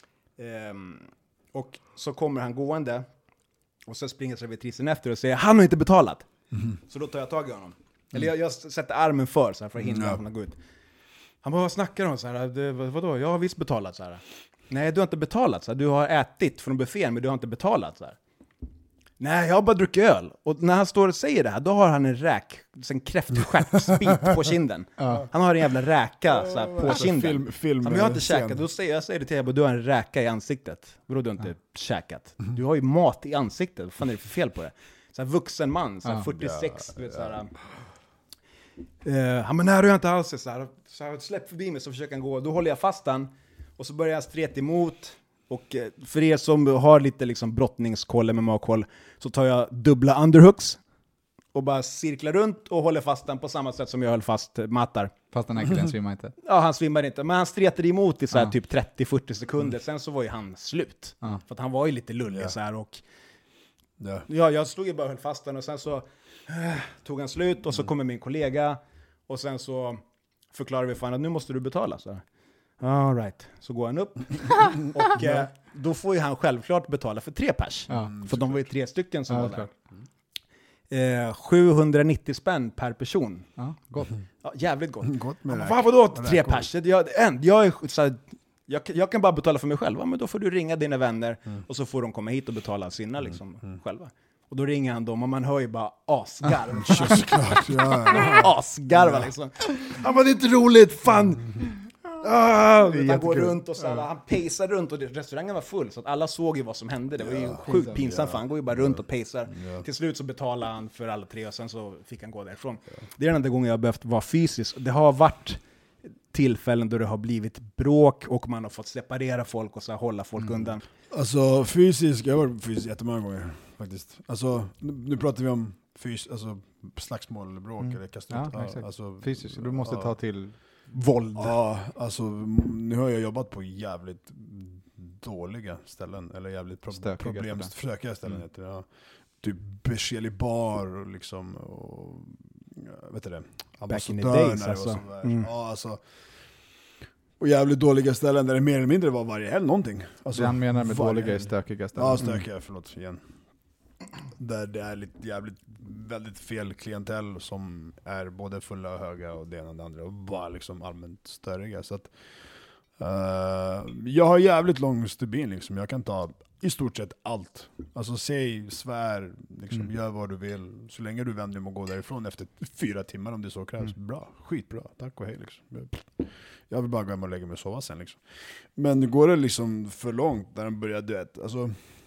S5: Och så kommer han gående. Och så springer servitrisen efter och säger, han har inte betalat. Så då tar jag tag i honom. Eller jag sätter armen för så här, för att hindra honom att gå ut. Han bara, vad snackar de? Så här, vadå? Jag har visst betalat så här. Nej, du har inte betalat. Så här. Du har ätit från buffén, men du har inte betalat. Så här. Nej, jag har bara druckit öl. Och när han står och säger det här, då har han en kräftstjärtsbit på kinden. Han har en jävla räka så här, på kinden. Men jag har inte käkat. Då säger jag det till dig, du har en räka i ansiktet. Vadå, du har inte käkat? Du har ju mat i ansiktet. Vad fan är det för fel på det? Så här, vuxen man, så här, 46, du vet, så här. Men nej, du har inte alls så här, släpp förbi mig, så försöker han gå. Då håller jag fast han. Och så börjar jag streta emot. Och för er som har lite liksom brottningskoll, MMA-koll, så tar jag dubbla underhooks och bara cirklar runt och håller fast den på samma sätt som jag höll fast Mattar.
S1: Fast den här killen svimmar inte.
S5: Ja, han svimmar inte. Men han stretade emot i så här typ 30-40 sekunder. Sen så var ju han slut. För att han var ju lite lullig så här. Och jag stod ju bara och höll fast den och sen så tog han slut och så kommer min kollega och sen så förklarar vi fan att nu måste du betala så här. All right. Så går han upp och då får ju han självklart betala för 3 pers. För de var ju 3 stycken som var där. 790 spänn per person.
S1: Ja, gott.
S5: Ja, jävligt gott.
S4: Vadå
S5: 3 pers? Jag kan bara betala för mig själv. Men då får du ringa dina vänner och så får de komma hit och betala sina liksom, själva. Och då ringer han dem och man hör ju bara asgarv. Asgarva liksom. Ja, men det är inte roligt, fan! Han går runt och så här, han pejsar runt och restaurangen var full så att alla såg ju vad som hände. Det var ju sjukt pinsamt för han går ju bara runt och pejsar. Till slut så betalade han för alla 3 och sen så fick han gå därifrån. Det är den enda gången jag har behövt vara fysisk. Det har varit tillfällen då det har blivit bråk och man har fått separera folk och så här, hålla folk undan.
S4: Alltså fysisk, jag har varit fysisk jättemånga gånger faktiskt. Alltså nu pratar vi om alltså slagsmål eller bråk eller kasta ut.
S1: Alltså, fysiskt, du måste ta till
S5: våld.
S4: Ja, alltså nu har jag jobbat på jävligt dåliga ställen eller jävligt problemstökiga ställen. Typ Berzelii bar och liksom och vet du det?
S5: Back in the days alltså.
S4: Ja, alltså och jävligt dåliga ställen där det mer eller mindre var varje helg någonting. Alltså,
S1: det han menar med dåliga är stökiga ställen.
S4: Ja, stökiga, förlåt igen. Där det är lite väldigt fel klientell som är både fulla och höga och det ena och det andra och bara liksom allmänt störiga. Så att jag har jävligt lång stubin liksom. Jag kan ta i stort sett allt. Alltså säg, svär, liksom, gör vad du vill. Så länge du vänder och går därifrån efter 4 timmar om det så krävs. Bra, skitbra, tack och hej liksom. Jag vill bara gå hem och lägga mig och sova sen liksom. Men går det liksom för långt när den börjar död, alltså.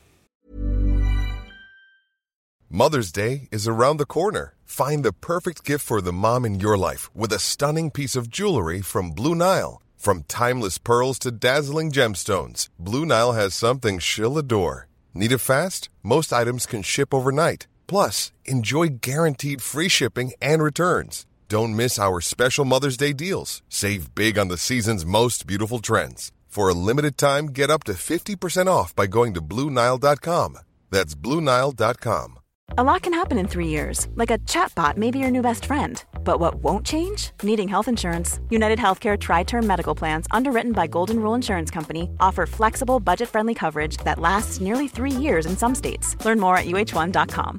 S6: Mother's Day is around the corner. Find the perfect gift for the mom in your life with a stunning piece of jewelry from Blue Nile. From timeless pearls to dazzling gemstones, Blue Nile has something she'll adore. Need it fast? Most items can ship overnight. Plus, enjoy guaranteed free shipping and returns. Don't miss our special Mother's Day deals. Save big on the season's most beautiful trends. For a limited time, get up to 50% off by going to BlueNile.com. That's BlueNile.com.
S7: A lot can happen in 3 years, like a chatbot may be your new best friend. But what won't change? Needing health insurance. United Healthcare Tri-Term Medical Plans, underwritten by Golden Rule Insurance Company, offer flexible, budget-friendly coverage that lasts nearly 3 years in some states. Learn more at uh1.com.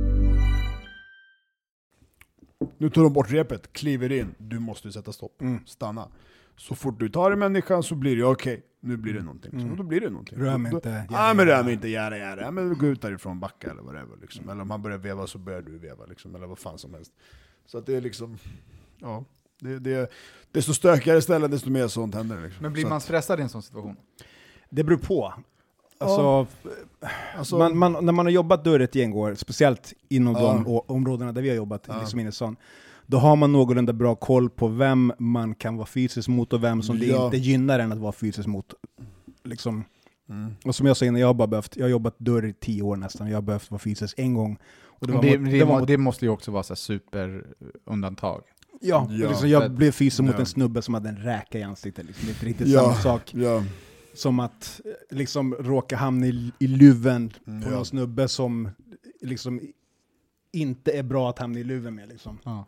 S4: Nu tar de bort repet, kliver in. Du måste sätta stopp. Stanna. Så fort du tar en människa så blir det okej. Nu blir det någonting. Så då blir det någonting.
S5: Rör mig inte.
S4: Men rör mig inte, göra. Ja, men gå ut därifrån, backa eller whatever. Liksom. Eller om han börjar veva så börjar du veva. Liksom. Eller vad fan som helst. Så att det är liksom, ja. Desto stökigare ställen, desto mer sånt händer. Liksom.
S1: Men blir man stressad i en sån situation?
S5: Det beror på. Alltså när man har jobbat dörr ett gäng år, speciellt inom de områdena där vi har jobbat, liksom inne i stan, då har man någorlunda bra koll på vem man kan vara fysisk mot och vem som det inte gynnar en att vara fysisk mot. Liksom. Och som jag sa innan, jag har jobbat dörr i 10 år nästan, jag har behövt vara fysisk en gång. Och
S1: det måste ju också vara så här superundantag.
S5: Ja. Liksom, jag blev fysisk mot en snubbe som hade en räka i ansiktet. Liksom. Det är inte riktigt samma sak. Ja. Som att liksom råka hamna i luven på någon snubbe som liksom inte är bra att hamna i luven med. Liksom. Ja.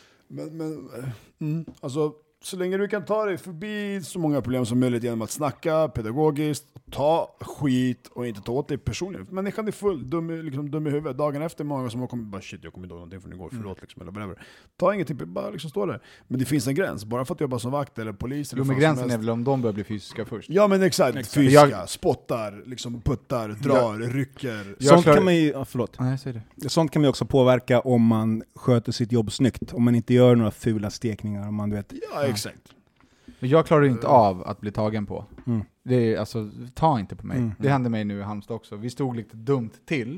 S4: Alltså, så länge du kan ta dig förbi så många problem som möjligt genom att snacka pedagogiskt, ta skit och inte ta åt dig personligen. Människan är full, dum i huvudet. Dagen efter många som har kommit bara shit, jag kommer inte ihåg någonting från igår, förlåt liksom, eller whatever. Ta ingenting, bara liksom stå där. Men det finns en gräns, bara för att jobba som vakt eller polis.
S1: Jo, men gränsen är väl om de börjar bli fysiska först.
S4: Ja, men exakt. Fysiska, spottar, liksom puttar, drar, rycker.
S5: Sånt kan man ju,
S1: Sånt
S5: kan man ju också påverka om man sköter sitt jobb snyggt. Om man inte gör några fula stekningar, om man vet.
S4: Ja, exakt.
S1: Jag klarar inte av att bli tagen på. Det är, alltså, ta inte på mig. Det hände mig nu i Halmstad också. Vi stod lite dumt till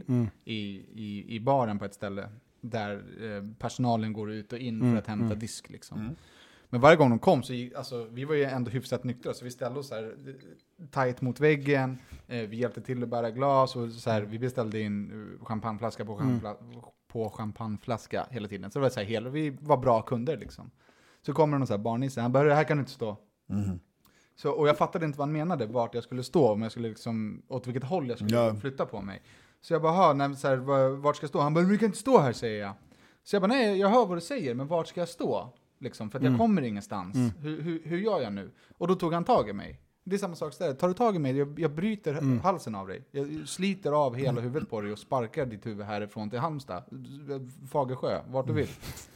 S1: i baren på ett ställe där personalen går ut och in för att hämta disk. Liksom. Men varje gång de kom så vi var ju ändå hyfsat nyktra, så vi ställde oss här tajt mot väggen. Vi hjälpte till att bära glas och så här, vi beställde in champagneflaska på champagneflaska hela tiden. Så det var så här, vi var bra kunder liksom. Så kommer någon så här barnisse, han bara, här kan du inte stå. Så, och jag fattade inte vad han menade, vart jag skulle stå, om jag skulle liksom, åt vilket håll jag skulle flytta på mig. Så jag bara, vart ska jag stå? Han bara, du kan inte stå här, säger jag. Så jag bara, nej, jag hör vad du säger, men vart ska jag stå? Liksom, för att jag kommer ingenstans. Hur gör jag nu? Och då tog han tag i mig. Det är samma sak där. Tar du tag i mig, jag bryter halsen av dig. Jag sliter av hela huvudet på dig och sparkar ditt huvud härifrån till Halmstad. Fagersjö, vart du vill.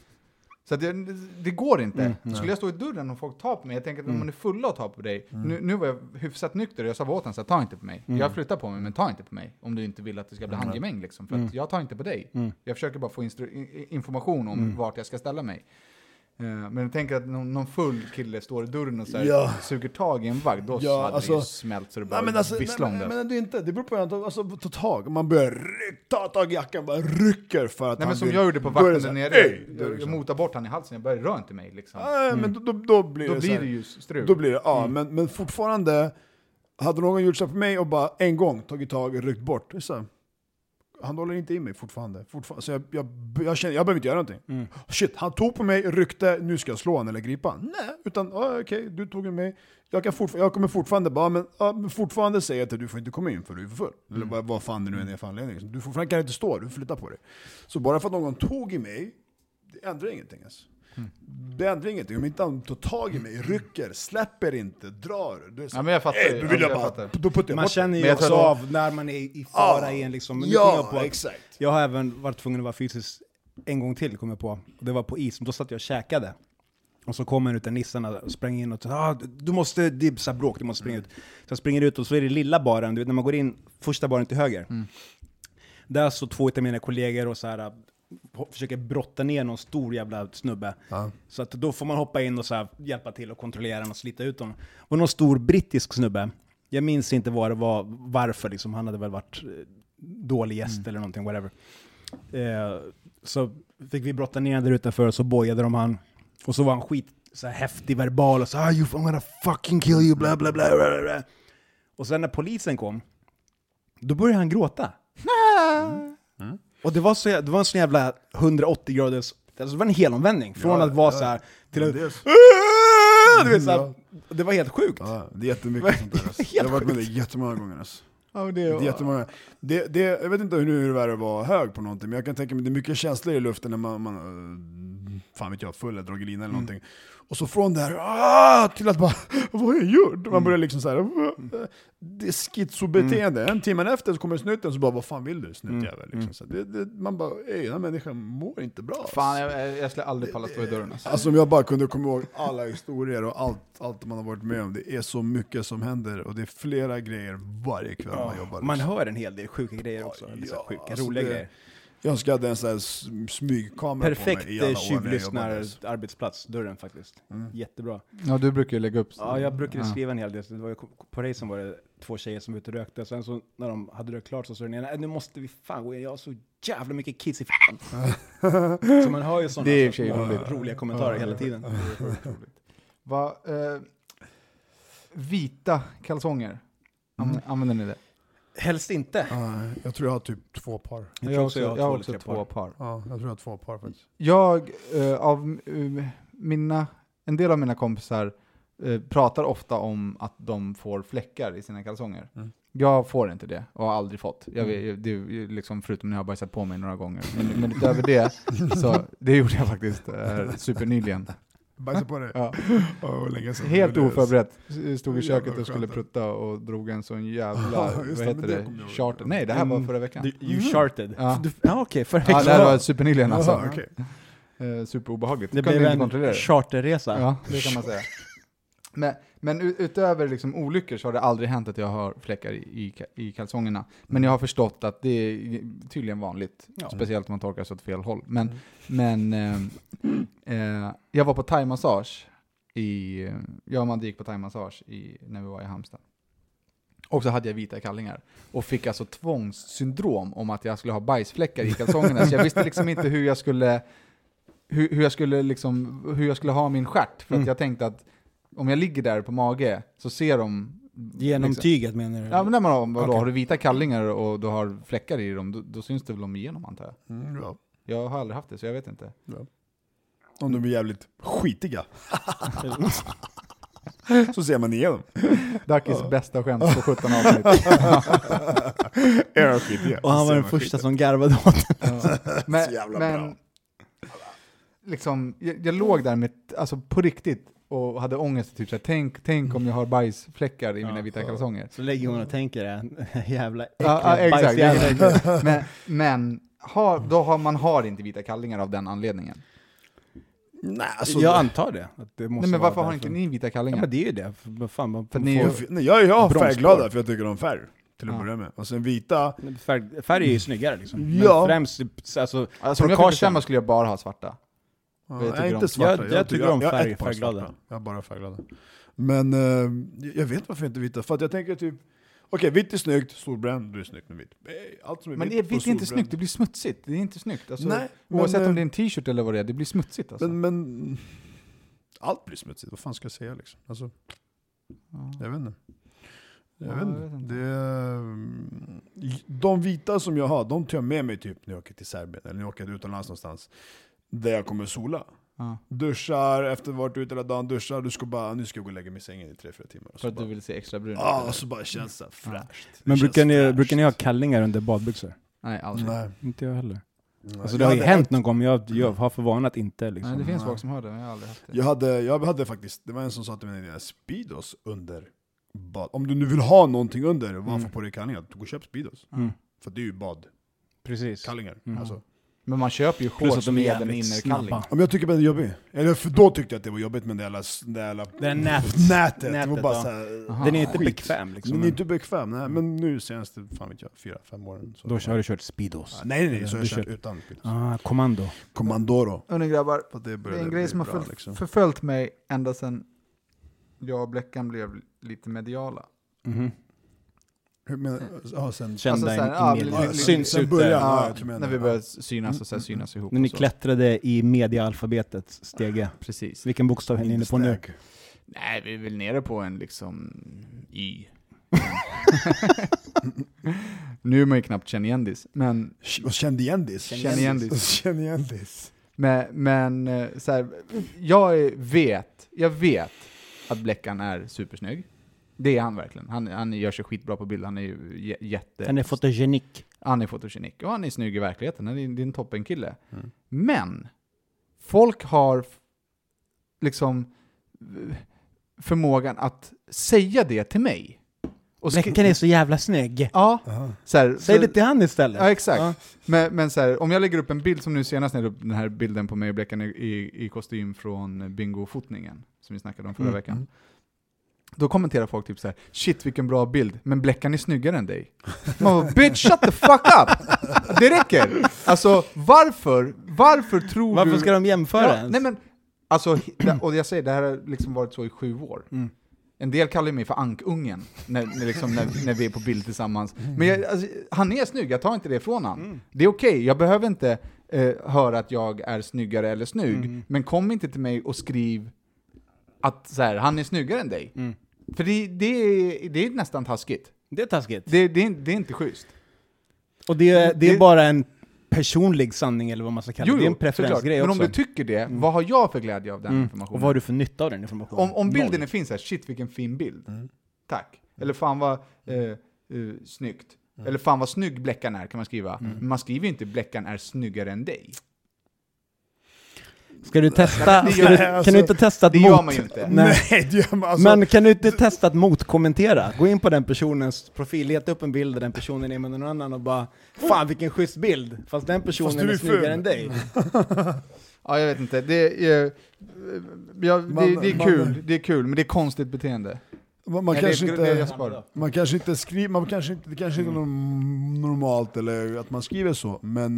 S1: Så att det går inte. Skulle jag stå i dörren och folk tar på mig, jag tänker att om man är fulla och tar på dig. Nu var jag hyfsat nykter och jag sa åt honom, så ta inte på mig. Jag flyttar på mig, men ta inte på mig. Om du inte vill att det ska bli handgemäng liksom. För att jag tar inte på dig. Jag försöker bara få information om vart jag ska ställa mig. Men jag tänker att någon full kille står i dörren och så här, suger tag i en vagn, då hade det ju smält så det bara visslar om det.
S4: Men det är inte, det beror på att ta tag. Man börjar ta tag i jackan, bara rycker för att
S1: men som jag gjorde på vakten där nere, jag motar bort han i halsen, jag börjar röra inte mig liksom.
S4: Men då blir
S1: det ju strul.
S4: Då blir det, men fortfarande hade någon gjort så på mig och bara en gång tagit tag och ryckt bort, så han håller inte i mig fortfarande. Så jag känner, jag behöver inte göra någonting. Shit, han tog på mig, ryckte, nu ska jag slå han eller gripa han. Nej, utan okej, du tog i mig. Jag kommer fortfarande bara, men fortfarande säga att du får inte komma in för du är för full. Eller vad fan det nu är för anledning. Du fortfarande kan inte stå, du flyttar på dig. Så bara för att någon tog i mig, det ändrar ingenting ens. Det ändrar ingenting. Om inte han tar tag i mig, rycker, släpper inte, drar. Det är så,
S1: ja, men jag fattar.
S4: Då vill jag bara,
S5: man känner ju också av när man är i fara igen. Liksom.
S4: Exakt.
S5: Jag har även varit tvungen att vara fysiskt en gång till, kom jag på. Det var på is, då satt jag och käkade. Och så kommer en ut en nissarna och sprang in och du måste, det är så här bråk, du måste springa ut. Så jag springer ut och så är det lilla baren, du vet när man går in, första baren till höger. Där så 2 av mina kollegor och så här försöker brotta ner någon stor jävla snubbe. Så att då får man hoppa in och så här hjälpa till och kontrollera den och slita ut dem. Och någon stor brittisk snubbe. Jag minns inte vad det var, varför liksom. Han hade väl varit dålig gäst eller någonting, whatever. Så fick vi brotta ner där utanför och så bojade de han. Och så var han skit så här häftig verbal och så I'm gonna fucking kill you, bla bla bla bla bla. Och sen när polisen kom, då började han gråta. Och det var en sån jävla 180 graders, alltså det var en helomvändning från att vara så här till att du vet, så här, det var helt sjukt.
S4: Ja, det är jättemycket sånt där. Alltså. Jag har varit med det jättemånga gånger. Alltså.
S1: Ja,
S4: det är jättemånga. Jag vet inte hur det är att vara hög på någonting, men jag kan tänka mig det är mycket känslor i luften när man fan vet jag, full eller dragit lina eller någonting. Och så från där till att bara, vad har jag gjort? Man börjar liksom så här, det är schizobeteende. En timme efter så kommer snutten så bara, vad fan vill du snuttjävel? Liksom. Så man bara, den här människan mår inte bra.
S1: Fan, jag skulle aldrig palla stå i dörren.
S4: Alltså om jag bara kunde komma ihåg alla historier och allt man har varit med om. Det är så mycket som händer och det är flera grejer varje kväll man jobbar.
S5: Man hör en hel del sjuka grejer också. Sjuka, roliga grejer.
S4: Jag önskar att en sån här smygkamera
S5: perfekt
S4: på mig i alla år.
S5: Perfekt tjuvlyssnar-arbetsplats, dörren faktiskt. Jättebra.
S1: Ja, du brukar ju lägga upp.
S5: Ja, jag brukade skriva en hel del. Det var på racen var det 2 tjejer som var ute och rökte. Sen så när de hade rökt klart så sa den ena, nu måste vi fan gå in. Jag har så jävla mycket kids i fan. Så man hör ju sådana roliga kommentarer hela tiden.
S1: Vita kalsonger. Använder ni det?
S5: Helst inte.
S4: Jag tror jag har typ 2 par.
S1: Jag har också 2 par.
S4: Ja, jag tror jag har 2 par faktiskt.
S1: En del av mina kompisar pratar ofta om att de får fläckar i sina kalsonger. Jag får inte det och har aldrig fått. Det är liksom, förutom när jag har bajsat på mig några gånger. Men utöver det, så det gjorde jag faktiskt supernyligen.
S4: Bajsa på dig?
S1: Ja. Helt oförberett. Stod i köket och skulle prutta och drog en sån jävla, vad heter det? Charter. Nej, det här var förra veckan.
S5: You charted?
S1: Ja,
S5: okej. Förra veckan.
S1: Ja, det var supernyligen alltså.
S4: Okay.
S1: Superobehagligt.
S5: Det blev en charterresa.
S1: Ja, det kan man säga. Men utöver liksom olyckor så har det aldrig hänt att jag har fläckar i kalsongerna. Men jag har förstått att det är tydligen vanligt. Ja. Speciellt om man torkar sig åt fel håll. Men jag var på thai-massage. Jag och Amanda gick på thai-massage när vi var i Halmstad. Och så hade jag vita kallingar. Och fick alltså tvångssyndrom om att jag skulle ha bajsfläckar i kalsongerna. Så jag visste liksom inte hur jag skulle ha min stjärt. För att jag tänkte att om jag ligger där på mage så ser de...
S5: Genom liksom, tyget menar du?
S1: Ja, men har du vita kallingar och du har fläckar i dem, då syns det väl om igenom, antar jag.
S4: Ja.
S1: Jag har aldrig haft det, så jag vet inte.
S4: Ja. Om de är jävligt skitiga. Så ser man igenom.
S1: Dackis bästa skämt på 17 avsnitt.
S5: Och han var den första som garvade åt.
S4: Så jävla bra.
S1: Liksom, jag låg där med, alltså på riktigt, och hade ångest typ såhär, tänk om jag har bajsfläckar i mina vita kalsonger.
S5: Så lägger hon och tänker jävla
S1: exakt. Men man har inte vita kallingar av den anledningen.
S4: Nej, alltså
S5: jag antar det. Att det måste
S1: men varför har inte ni vita kallingar?
S5: Ja, men det är ju det. Fan,
S4: jag har färgglada för jag tycker om färg. Till att börja med. Och sen vita...
S5: Färg är ju snyggare liksom.
S4: Ja.
S5: Men främst... Alltså
S1: om jag fick bestämma skulle jag bara ha svarta.
S4: Inte svarta.
S5: Jag tycker om färgglada.
S4: Jag har bara färgglada. Men jag vet varför jag inte vita. För att jag tänker typ... Okej, vitt är snyggt, solbränd, det är snyggt med vitt. Allt som är
S1: men det är vitt är inte snyggt, det blir smutsigt. Det är inte snyggt. Alltså,
S4: nej,
S1: oavsett om det är en t-shirt eller vad det är, det blir smutsigt. Alltså.
S4: Men allt blir smutsigt, vad fan ska jag säga liksom? Alltså, jag vet inte. Jag vet inte. De vita som jag har, de tar jag med mig typ när jag åker till Serbien eller när jag åker utomlands någonstans där jag kommer sola. Duschar, efter varit ute hela dagen, duschar, nu ska jag gå och lägga mig i sängen i 3-4 timmar.
S1: För att du vill se extra brun.
S4: Så bara känns det fräscht.
S5: Men brukar ni ha kallingar under badbyxor?
S1: Nej, aldrig.
S4: Nej.
S5: Inte jag heller. Alltså det har ju hänt någon gång, men jag har för vana att inte liksom.
S1: Nej, det finns folk som har det, men jag har aldrig haft
S4: det. Jag hade faktiskt, det var en som sa till mig, Speedos under bad. Om du nu vill ha någonting under, varför på dig kallingar? Du går och köp Speedos. För det är ju bad.
S5: Precis.
S4: Kallingar. Alltså.
S1: Men man köper ju shorts med en innerkalling.
S4: Men jag tycker att det är jobbigt. Eller för då tyckte jag att det var jobbigt med det nätet. Det var bara såhär,
S5: den är inte bekväm liksom.
S4: Den är inte bekväm, nej. Men nu senaste, fan vet jag, 4-5 åren.
S5: Då har du kört Speedos?
S4: Nej, så har jag kört utan Speedos.
S5: Commandoro.
S1: Hörni grabbar,
S4: det
S1: är en grej som har förföljt mig ända sedan jag och Bläckan blev lite mediala.
S5: Syns ut
S1: när vi började synas och så synas ihop.
S5: När ni klättrade i mediaalfabetets stege.
S1: Precis.
S5: Vilken bokstav är ni inne på nu?
S1: Nej, vi är väl nere på en liksom Y. Nu är man ju knappt kändis. Men
S4: kändis.
S1: Men så här, jag vet att Bläckan är supersnygg. Det är han verkligen. Han gör sig skitbra på bild. Han är ju jätte...
S5: Han är fotogenik.
S1: Han är fotogenik. Och han är snygg i verkligheten. Han är en toppenkille. Men folk har liksom förmågan att säga det till mig.
S5: Bläckan är så jävla snygg.
S1: Ja.
S5: Säg det till han istället.
S1: Ja, exakt. Men så här, om jag lägger upp en bild som nu senast, när den här bilden på mig och Bläckan i kostym från Bingo-fotningen som vi snackade om förra veckan. Då kommenterar folk typ så här: shit vilken bra bild, men Bläckan är snyggare än dig. Man bara, bitch shut the fuck up. Det räcker. Alltså, varför tror du...
S5: Varför ska de jämföra ens?
S1: Nej men, alltså, och jag säger, det här har liksom varit så i 7 år. En del kallar mig för ankungen när vi är på bild tillsammans. Men han är snygg, jag tar inte det ifrån han. Det är okej, jag behöver inte höra att jag är snyggare eller snygg. Men kom inte till mig och skriv att så här, han är snyggare än dig. För det är nästan taskigt.
S5: Det är taskigt.
S1: Det är inte schysst.
S5: Och det är bara en personlig sanning eller vad man ska kalla det. Det är en preferensgrej också.
S1: Men om du tycker det, vad har jag för glädje av den informationen?
S5: Och vad har du för nytta av den informationen?
S1: Om bilden är fin så här, shit vilken fin bild. Tack. Eller fan vad snyggt. Eller fan vad snygg Bleckan är kan man skriva. Men man skriver inte Bleckan är snyggare än dig.
S5: Ska du testa? Kan du inte testa att
S1: det gör man ju inte.
S4: Nej, det gör man, alltså.
S5: Men kan du inte testa att motkommentera? Gå in på den personens profil, leta upp en bild där den personen är med någon annan och bara fan vilken schysst bild. Fast den personen är snyggare än dig.
S1: Ja, jag vet inte. Det är kul. Det är kul, men det är konstigt beteende.
S4: Man kanske inte skriver, det kanske inte är normalt eller att man skriver så, men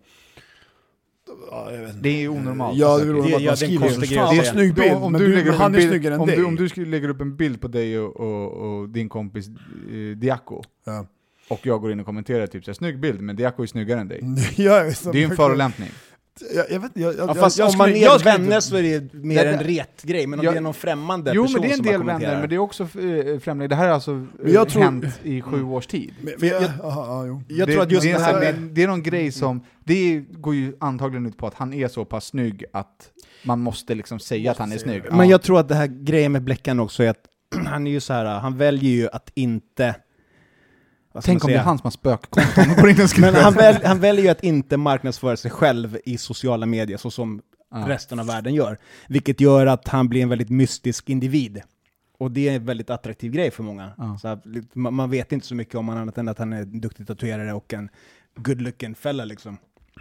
S1: ja, jag vet inte. Det är ju onormalt.
S4: Ja, det är onormalt. Man skriver det är snygg bild,
S1: om
S4: men
S1: du lägger
S4: han är snyggare än dig.
S1: Om du skulle lägga upp en bild på dig och din kompis Diako. Ja. Och jag går in och kommenterar typ så här, snygg bild, men Diako är snyggare än dig.
S4: Ja,
S1: det är ju en förolämpning.
S4: Jag vet,
S5: fast om man är vänner så är det mer en retgrej, men om det är någon främmande person som
S1: men det är en del vänner, men det är också främlingar. Det här är alltså hänt i 7 års tid.
S5: Jag tror att just det här...
S1: Det är någon grej som... Det går ju antagligen ut på att han är så pass snygg att man måste liksom säga att han är snygg.
S5: Men jag tror att det här grejen med Bleckan också är att han är ju så här, han väljer ju att inte...
S1: Tänk om det är han som har spökkonton.
S5: Men han väljer ju att inte marknadsföra sig själv i sociala medier så som resten av världen gör. Vilket gör att han blir en väldigt mystisk individ. Och det är en väldigt attraktiv grej för många. Så här, man vet inte så mycket om han annat än att han är en duktig tatuerare och en good-looking fella liksom.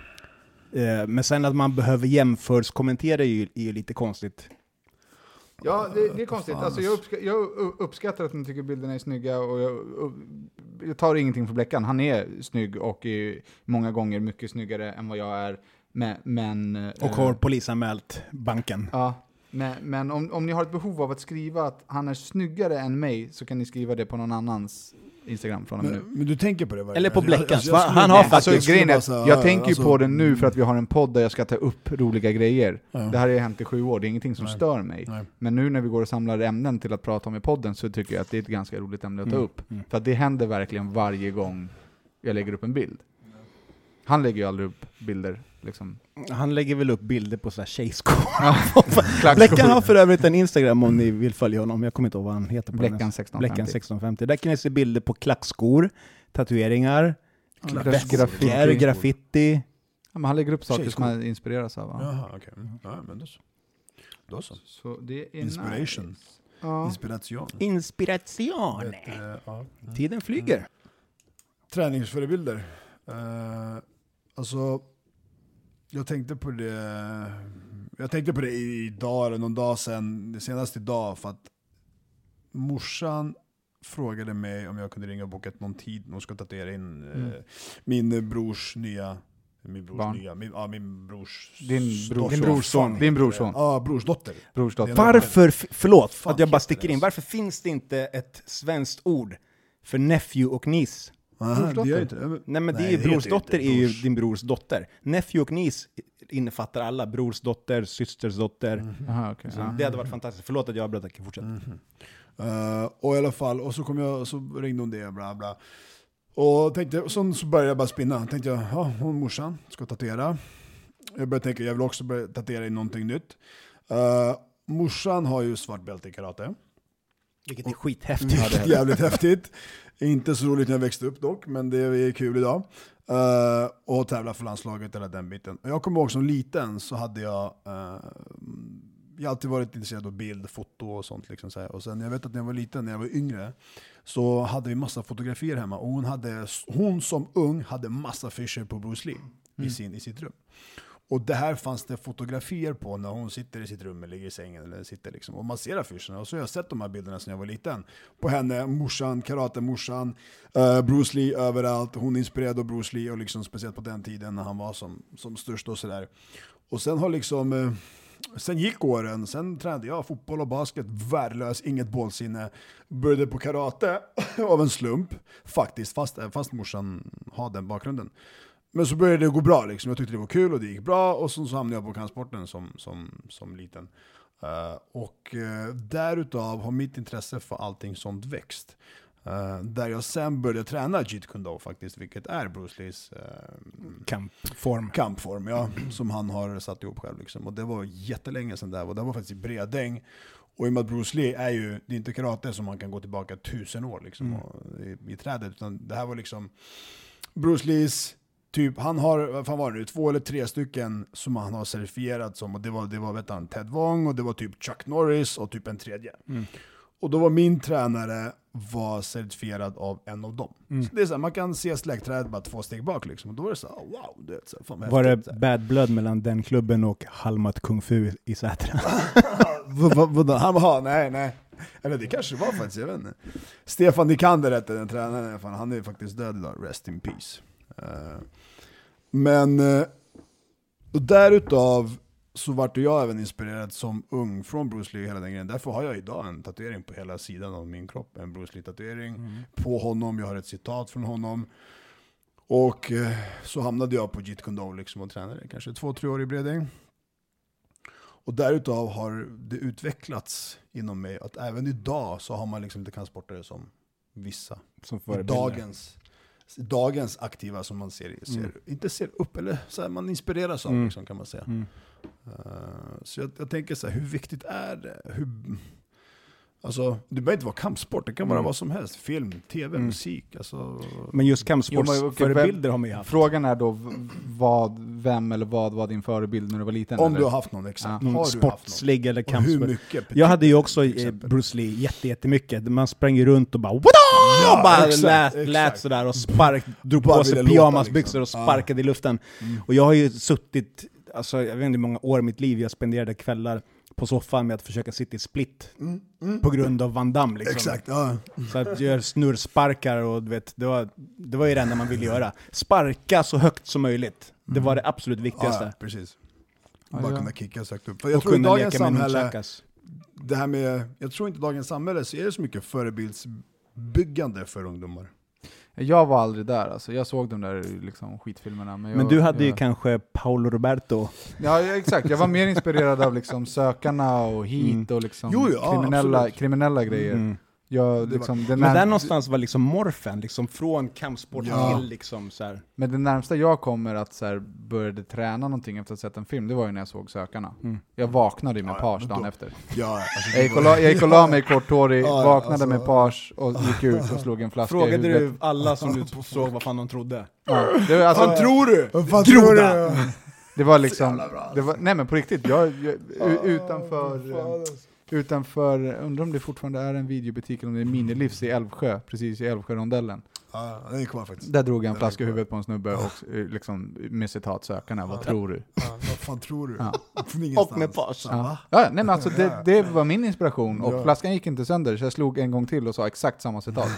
S5: Men sen att man behöver jämförskommentera är ju lite konstigt.
S1: Ja, det är konstigt. Alltså, jag uppskattar att ni tycker bilderna är snygga och jag tar ingenting för Bleckan. Han är snygg och är många gånger mycket snyggare än vad jag är. Men
S5: och har polisanmält banken.
S1: Ja, men om ni har ett behov av att skriva att han är snyggare än mig så kan ni skriva det på någon annans Instagram från nu.
S4: Men du tänker på det?
S5: Eller på Bleckan. Han har faktiskt...
S1: Jag tänker ju på det nu för att vi har en podd där jag ska ta upp roliga grejer. Det här har hänt i 7 år, det är ingenting som stör mig. Men nu när vi går och samlar ämnen till att prata om i podden så tycker jag att det är ett ganska roligt ämne att ta upp. För att det händer verkligen varje gång jag lägger upp en bild. Han lägger ju aldrig upp bilder. Liksom.
S5: Han lägger väl upp bilder på så här tjejskor. Bleckan har för övrigt en Instagram om ni vill följa honom. Jag kommer inte ihåg vad han heter.
S1: Bleckan 1650.
S5: Där kan ni se bilder på klackskor, tatueringar, graffiti.
S1: Ja, men han lägger upp saker som han inspireras av.
S4: Jaha, okej. Ja, men då så.
S1: Så det är
S4: Inspiration.
S1: Nice.
S5: Inspiration. Tiden flyger.
S4: Träningsförebilder. Alltså, jag tänkte på det idag eller någon dag sedan, senast idag, för att morsan frågade mig om jag kunde ringa och boka någon tid när hon ska tatuera in min brorsson.
S1: Din brorson.
S4: Ja, brorsdotter.
S5: Varför, förlåt att jag bara sticker in, varför finns det inte ett svenskt ord för nephew och niece? Nej, men brorsdotter är ju din brors dotter. Nephew och niece innefattar alla. Brorsdotter, systersdotter.
S1: Okay.
S5: Det hade varit fantastiskt. Förlåt att jag avbröt, jag kan fortsätta.
S4: Och i alla fall, och så ringde hon det, bla bla. Och tänkte, så började jag bara spinna. Tänkte jag, hon morsan ska tatuera. Jag började tänka, jag vill också börja tatuera in någonting nytt. Morsan har ju svart bälte i karate.
S5: Vilket är skithäftigt.
S4: Jävligt häftigt. Inte så roligt när jag växte upp dock, men det är kul idag. Och tävla för landslaget eller den biten. Jag kommer ihåg som liten så hade jag har alltid varit intresserad av bild, foto och sånt liksom så här. Och sen jag vet att när jag var liten, när jag var yngre, så hade vi massa fotografier hemma och hon som ung hade massa affischer på Bruce Lee i sitt rum. Och det här fanns det fotografier på när hon sitter i sitt rum eller ligger i sängen eller sitter liksom. Och man ser affischerna. Och så har jag sett de här bilderna sedan jag var liten. På henne, morsan, karatemorsan, Bruce Lee överallt. Hon är inspirerad av Bruce Lee och liksom speciellt på den tiden när han var som störst och sådär. Och sen har liksom... Sen gick åren, sen tränade jag fotboll och basket, värdelös, inget bollsinne. Började på karate av en slump, faktiskt, fast morsan har den bakgrunden. Men så började det gå bra, liksom. Jag tyckte det var kul och det gick bra, och så hamnade jag på kampsporten som liten. Därutav har mitt intresse för allting sånt växt. Där jag sen började träna Jeet Kune Do faktiskt, vilket är Bruce Lees kampform, ja, som han har satt ihop själv liksom. Och det var jättelänge sedan där, och det var faktiskt i Bredäng. Och i och med att Bruce Lee är ju, det är inte karate som man kan gå tillbaka 1000 år liksom, i trädet, utan det här var liksom Bruce Lees typ, han har, vad var det, 2 eller 3 stycken som han har certifierat som, och det var vet han, Ted Wong, och det var typ Chuck Norris och typ en tredje. Och då var min tränare var certifierad av en av dem. Så det är så här, man kan se släktträdet bara 2 steg bak liksom. Och då var det så här, wow, det är så här, fan
S5: var häftigt, det bad blood mellan den klubben och Halmat Kung Fu i Sätra?
S4: Nej. Eller det kanske var faktiskt, jag vet inte. Stefan Nikander hette den tränaren, han är faktiskt död idag, rest in peace. Men och därutav så vart jag även inspirerad som ung från Bruce Lee hela den grejen. Därför har jag idag en tatuering på hela sidan av min kropp. En Bruce Lee-tatuering på honom. Jag har ett citat från honom. Och så hamnade jag på Jeet Kune Do liksom och tränade kanske 2-3 år i Bredäng. Och därutav har det utvecklats inom mig att även idag så har man liksom lite kampsportare som vissa. Som dagens aktiva som man inte ser upp, eller så här, man inspireras av liksom, kan man säga. Så jag tänker så här, hur viktigt är det? Alltså, det behöver inte vara kampsport, det kan vara vad som helst. Film, tv, musik. Alltså.
S5: Men just kampsportsförebilder har man ju haft.
S1: Frågan är då, vem eller vad var din förebild när du var liten?
S4: Om
S1: eller?
S4: du har haft någon, exakt.
S5: Någon sportslig eller
S4: kampsport.
S5: Hur mycket? Jag hade ju också Bruce Lee jättemycket. Man sprang runt och bara och bara lät sådär och drog på sig pyjamasbyxor och sparkade i luften. Och jag har ju suttit, alltså, jag vet inte hur många år i mitt liv jag spenderade kvällar på soffan med att försöka sitta i split på grund av Van Damme liksom.
S4: Exakt, ja.
S5: Så att göra snurrsparkar och du vet, det var ju det enda man ville göra. Sparka så högt som möjligt. Det var det absolut viktigaste.
S4: Ja, precis. Bara kunna kicka sagt upp. För
S5: jag tror i dagens samhälle
S4: det här med, jag tror inte dagens samhälle så är det så mycket förebildsbyggande för ungdomar.
S1: Jag var aldrig där, alltså. Jag såg de där liksom, skitfilmerna.
S5: Men du hade ju kanske Paolo Roberto.
S1: Ja, exakt. Jag var mer inspirerad av liksom, Sökarna och Heat och liksom, kriminella grejer.
S5: Men där någonstans var liksom morfen, liksom, från kampsport till liksom så här.
S1: Men det närmsta jag kommer att så här, började träna någonting efter att ha sett en film, det var ju när jag såg Sökarna. Jag vaknade med page dagen efter. Jag gick och la mig korthårig, vaknade med page och gick ut och slog en flaska.
S5: Frågade du alla som du såg vad fan de trodde?
S1: Det var, alltså,
S4: vad tror du? Vad tror du?
S1: Det var liksom, nej men på riktigt, jag utanför, undrar om det fortfarande är en videobutik eller om det är Minilivs i Älvsjö, precis i Älvsjö-rondellen.
S4: Ja, det är kvar faktiskt.
S1: Där drog jag en flaska i huvudet på en snubbe och liksom med citat Sökarna, vad tror du?
S4: Vad fan tror du?
S5: Och med page.
S1: Ja, nej men alltså det var min inspiration och flaskan gick inte sönder så jag slog en gång till och sa exakt samma citat.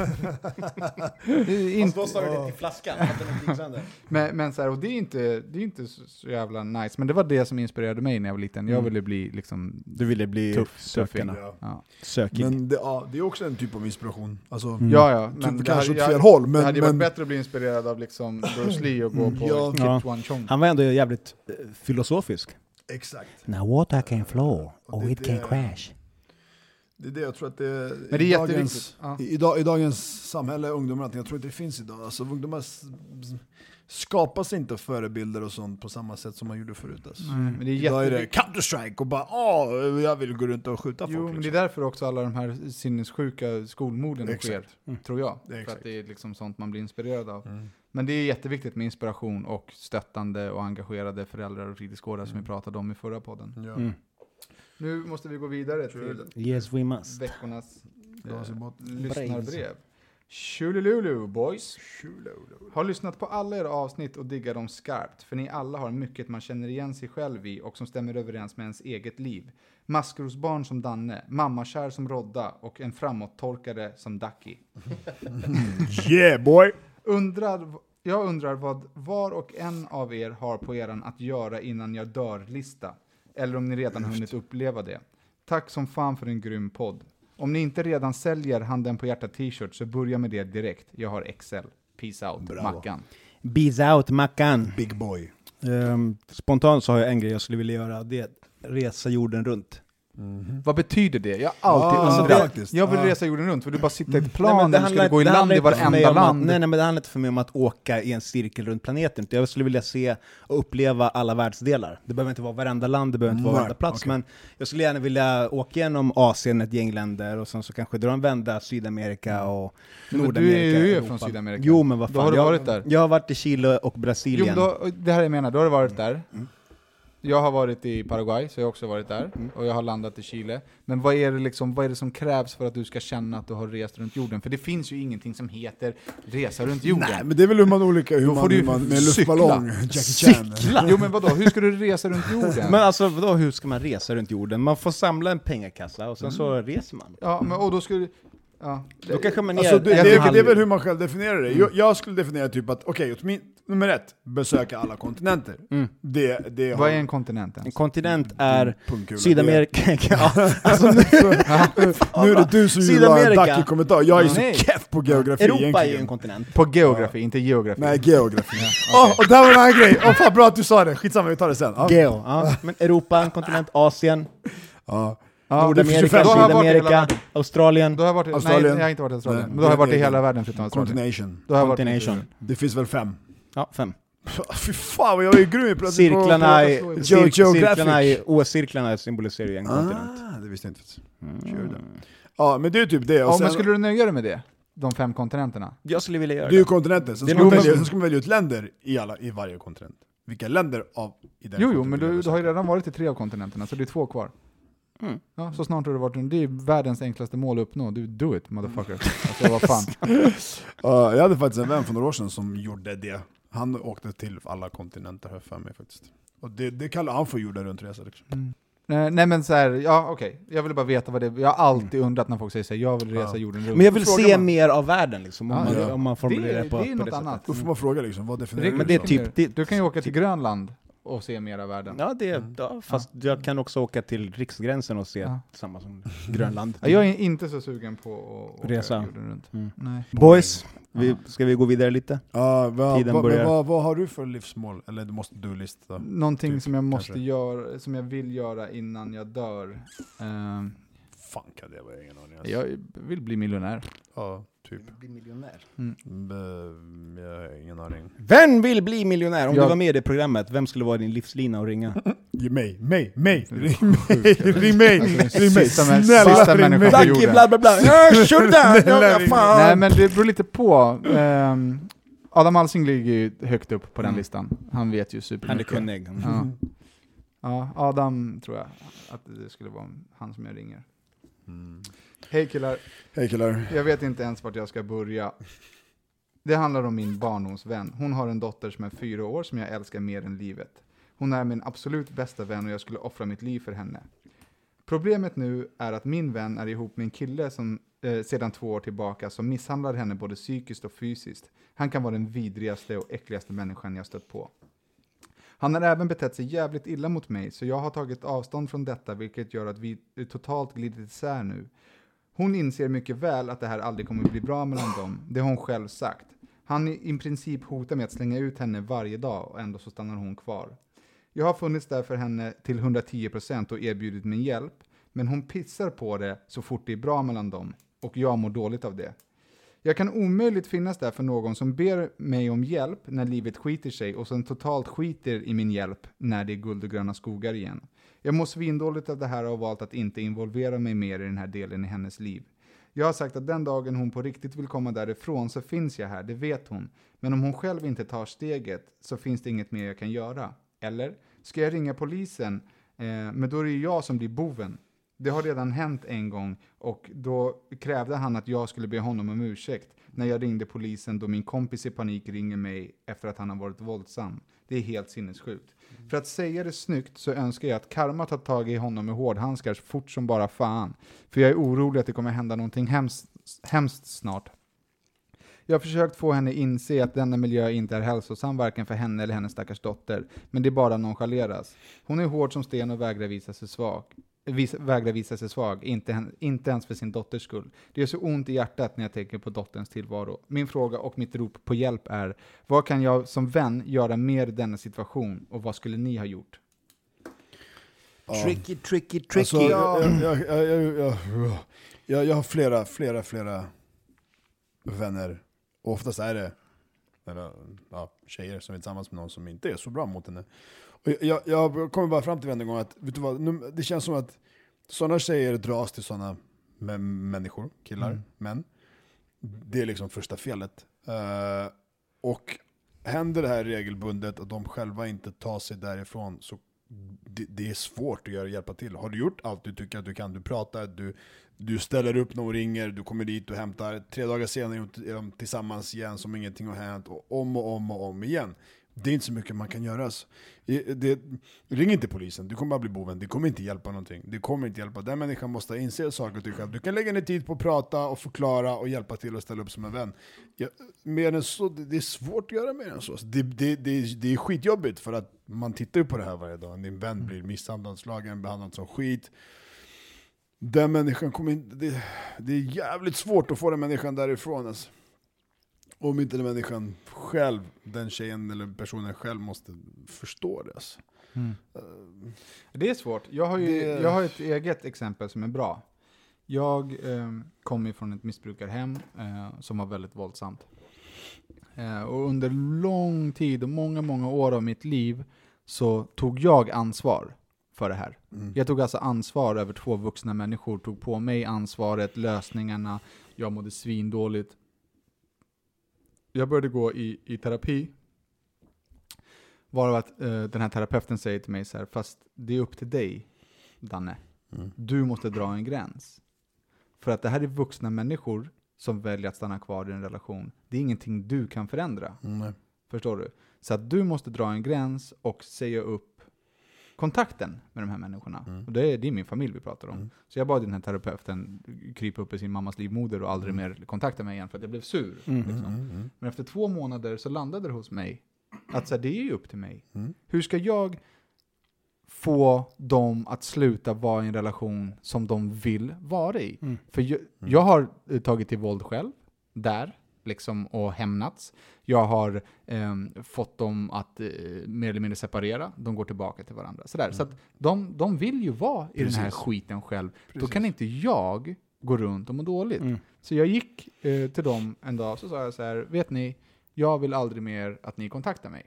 S5: Då sa du det till flaskan att den inte gick sönder.
S1: Men så här, och det är inte så jävla nice, men det var det som inspirerade mig när jag var liten. Jag ville bli liksom,
S5: du ville bli
S1: tuff
S5: Sökarna.
S1: Sökig.
S4: Men det är också en typ av inspiration. Alltså,
S1: men
S4: kanske åt fel håll. Men
S1: det hade varit bättre att bli inspirerad av liksom Bruce Lee och gå på Kit Wan Chong.
S5: Han var ändå jävligt filosofisk.
S4: Exakt.
S5: Now water can flow or it can crash.
S4: Det är det jag tror att det
S1: men det är jätteviktigt.
S4: I dagens samhälle, ungdomar, jag tror inte det finns idag. Alltså ungdomar skapas inte förebilder och sånt på samma sätt som man gjorde förut. Alltså.
S1: Men det är
S4: idag är det Counter-Strike och bara jag vill gå runt och skjuta folk.
S1: Jo, men det är därför också alla de här sinnessjuka skolmorden sker, tror jag. För att det är liksom sånt man blir inspirerad av. Men det är jätteviktigt med inspiration och stöttande och engagerade föräldrar och fritidsgårdar som vi pratade om i förra podden. Nu måste vi gå vidare till
S5: Yes, we must.
S1: Veckornas lyssnarbrev. Tjolilulu boys. Har lyssnat på alla era avsnitt och diggar dem skarpt. För ni alla har mycket man känner igen sig själv i och som stämmer överens med ens eget liv. Maskrosbarn som Danne, mammakär som Rodda och en framåttorkare som Ducky.
S4: Yeah boy!
S1: Jag undrar vad var och en av er har på eran att göra innan jag dör-lista. Eller om ni redan hunnit uppleva det. Tack som fan för en grym podd. Om ni inte redan säljer handen på hjärtat t-shirt så börja med det direkt. Jag har XL. Peace out,
S4: Bravo.
S1: Mackan.
S5: Peace out, Mackan.
S4: Big boy.
S5: Spontant så har jag en grej jag skulle vilja göra. Det är resa jorden runt.
S1: Vad betyder det? Jag har alltid undrat. Jag vill resa jorden runt, för du bara sitter i ett plan och du skulle gå i land i varenda land.
S5: Nej, men det handlar inte för mig om att åka i en cirkel runt planeten. Jag skulle vilja se och uppleva alla världsdelar. Det behöver inte vara varenda land, det behöver inte vara varenda plats. Okay. Men jag skulle gärna vilja åka igenom Asien, ett gäng länder, och sen så kanske dra en vända Sydamerika och Nordamerika.
S1: Du är ju från Sydamerika.
S5: Jo, men vad fan.
S1: Då har du varit där.
S5: Jag har varit i Chile och Brasilien.
S1: Jo, det här jag menar, då har du varit där. Jag har varit i Paraguay, så jag har också varit där. Och jag har landat i Chile. Men vad är det som krävs för att du ska känna att du har rest runt jorden? För det finns ju ingenting som heter resa runt jorden.
S4: Nej, men det är väl hur man med luftballong, Jackie Chan.
S1: Jo, men vadå? Hur ska du resa runt jorden?
S5: Men alltså, vadå, hur ska man resa runt jorden? Man får samla en pengakassa och sen så reser man.
S1: Ja, men och då ska du... Ja.
S5: Då kanske man
S4: alltså, det är väl hur man själv definierar det. Jag skulle definiera typ att, nummer 1, besöka alla kontinenter.
S1: Vad är en kontinent?
S5: En kontinent är Sydamerika. Alltså,
S4: nu är det du som gillar en dackig kommentar. Jag är så keff på geografi.
S5: Europa är ju en kontinent.
S1: På geografi, inte geografi.
S4: Nej, geografi. Och där var en annan grej. Fan, bra att du sa det. Skitsamma, vi tar det sen.
S5: Men Europa, en kontinent, Asien.
S1: Nordamerika,
S5: Sydamerika, Australien.
S1: Nej, jag har inte varit i Australien. Men då har jag varit i hela världen förutom Australien.
S5: Continentation.
S4: Det finns väl 5?
S5: Ja, 5.
S4: Fy fan, jag är grym på
S5: cirklarna i OS-cirklarna symboliserar ju en kontinent.
S4: Det visste jag inte. Ja, men det är typ det.
S1: Och men skulle du nöja dig med det? De 5 kontinenterna?
S5: Jag skulle vilja göra
S4: det. Det är ju kontinenter. Sen ska man välja ut länder i varje kontinent. Vilka länder i den
S1: Jo, men du har ju redan varit i 3 av kontinenterna, så det är 2 kvar. Ja, så snart har du varit. Det är världens enklaste mål att uppnå. Du do it, motherfucker. Alltså, vad fan.
S4: Jag hade faktiskt en vän för några år sedan som gjorde det. Han åkte till alla kontinenter här för mig faktiskt. Och det kallar han för jorden runt resa. Liksom.
S1: Nej, men så här, okej. Jag vill bara veta vad det är. Jag har alltid undrat när folk säger så här, jag vill resa jorden runt.
S5: Men jag vill se mer av världen liksom, om man formulerar det på
S1: det är något
S5: det
S1: annat.
S4: Då får man fråga liksom, vad definierar
S5: men det är typ,
S1: du kan ju åka till Grönland och se mer av världen.
S5: Ja, fast jag kan också åka till riksgränsen och se samma som Grönland.
S1: Jag är inte så sugen på att
S5: resa
S1: jorden runt. Nej.
S5: Boys, ska vi gå vidare lite?
S4: Vad har du för livsmål? Eller måste du lista?
S1: Någonting typ, som jag måste göra, som jag vill göra innan jag dör.
S4: Fan kan det vara, ingen aning.
S1: Jag vill bli miljonär.
S4: Ja, typ.
S5: Bli miljonär?
S4: Jag har ingen aning.
S5: Vem vill bli miljonär? Om du var med i det programmet, vem skulle vara din livslina och ringa?
S4: Mig. Ring mig.
S1: Sista människan på jorden.
S5: Bla bla bla.
S1: Nej, men det beror lite på. Adam Alsing ligger ju högt upp på den listan. Han vet ju supermycket.
S5: Han är kunnig.
S1: Ja, Adam tror jag att det skulle vara han som jag ringer. Hej killar. Jag vet inte ens vart jag ska börja. Det handlar om min barndomsvän. Hon har en dotter som är 4 år som jag älskar mer än livet. Hon är min absolut bästa vän och jag skulle offra mitt liv för henne. Problemet nu är att min vän är ihop med en kille som sedan 2 år tillbaka som misshandlar henne både psykiskt och fysiskt. Han kan vara den vidrigaste och äckligaste människan jag stött på. Han har även betett sig jävligt illa mot mig, så jag har tagit avstånd från detta, vilket gör att vi totalt glidit isär nu. Hon inser mycket väl att det här aldrig kommer bli bra mellan dem. Det har hon själv sagt. Han i princip hotar med att slänga ut henne varje dag och ändå så stannar hon kvar. Jag har funnits där för henne till 110% och erbjudit min hjälp, men hon pissar på det så fort det är bra mellan dem och jag mår dåligt av det. Jag kan omöjligt finnas där för någon som ber mig om hjälp när livet skiter sig och sen totalt skiter i min hjälp när det är guld och gröna skogar igen. Jag mår svindåligt av det här och har valt att inte involvera mig mer i den här delen i hennes liv. Jag har sagt att den dagen hon på riktigt vill komma därifrån så finns jag här, det vet hon. Men om hon själv inte tar steget så finns det inget mer jag kan göra. Eller? Ska jag ringa polisen? Men då är det jag som blir boven. Det har redan hänt en gång och då krävde han att jag skulle be honom om ursäkt när jag ringde polisen då min kompis i panik ringer mig efter att han har varit våldsam. Det är helt sinnessjukt. För att säga det snyggt så önskar jag att karma tar tag i honom med hårdhandskar så fort som bara fan. För jag är orolig att det kommer hända någonting hemskt snart. Jag har försökt få henne inse att denna miljö inte är hälsosam varken för henne eller hennes stackars dotter. Men det bara nonchaleras. Hon är hård som sten och vägrar visa sig svag. Inte ens för sin dotters skull. Det gör så ont i hjärtat när jag tänker på dotterns tillvaro. Min fråga och mitt rop på hjälp är: vad kan jag som vän göra mer i denna situation? Och vad skulle ni ha gjort?
S5: Tricky.
S4: Alltså, jag har flera vänner. Och oftast är det tjejer som är tillsammans med någon som inte är så bra mot henne. Och jag kommer bara fram till en gång att, vet du vad, det känns som att sådana tjejer dras till sådana människor, killar, män. Det är liksom första felet. Och händer det här regelbundet och de själva inte tar sig därifrån, så det är svårt att hjälpa till. Har du gjort allt du tycker att du kan, du pratar, du ställer upp när hon ringer, du kommer dit och hämtar, 3 dagar senare är de tillsammans igen som ingenting har hänt, och om igen. Det är inte så mycket man kan göra. Ring inte polisen, du kommer bara bli boven. Det kommer inte hjälpa någonting. Det kommer inte hjälpa. Den människan måste inse saker till själv. Du kan lägga ner tid på att prata och förklara och hjälpa till och ställa upp som en vän. Mer än så, det är svårt att göra mer än så. Det är skitjobbigt, för att man tittar ju på det här varje dag. Din vän blir misshandlad, slagen, behandlad som skit. Den människan kommer inte... Det är jävligt svårt att få den människan därifrån, alltså. Om inte den människan själv, den tjejen eller personen själv, måste förstå det. Alltså.
S1: Det är svårt. Jag har ett eget exempel som är bra. Jag kom ifrån ett missbrukarhem som var väldigt våldsamt. Och under lång tid och många år av mitt liv så tog jag ansvar för det här. Jag tog alltså ansvar över 2 vuxna människor. Tog på mig ansvaret, lösningarna. Jag mådde svindåligt. Jag började gå i terapi. Var att den här terapeuten säger till mig så här: fast det är upp till dig, Danne. Du måste dra en gräns. För att det här är vuxna människor som väljer att stanna kvar i en relation. Det är ingenting du kan förändra. Förstår du? Så att du måste dra en gräns och säga upp kontakten med de här människorna. Och det är min familj vi pratar om. Så jag bad den här terapeuten krypa upp i sin mammas livmoder och aldrig mer kontakta mig igen, för att jag blev sur. Liksom. Men efter 2 månader så landade det hos mig att så här, det är ju upp till mig. Hur ska jag få dem att sluta vara i en relation som de vill vara i? För jag har tagit till våld själv där. Liksom, och hämnats. Jag har fått dem att mer eller mindre separera. De går tillbaka till varandra. Sådär. Så att de vill ju vara i den här skiten själv. Då kan inte jag gå runt och må dåligt. Så jag gick till dem en dag, så sa jag så här: vet ni, jag vill aldrig mer att ni kontaktar mig.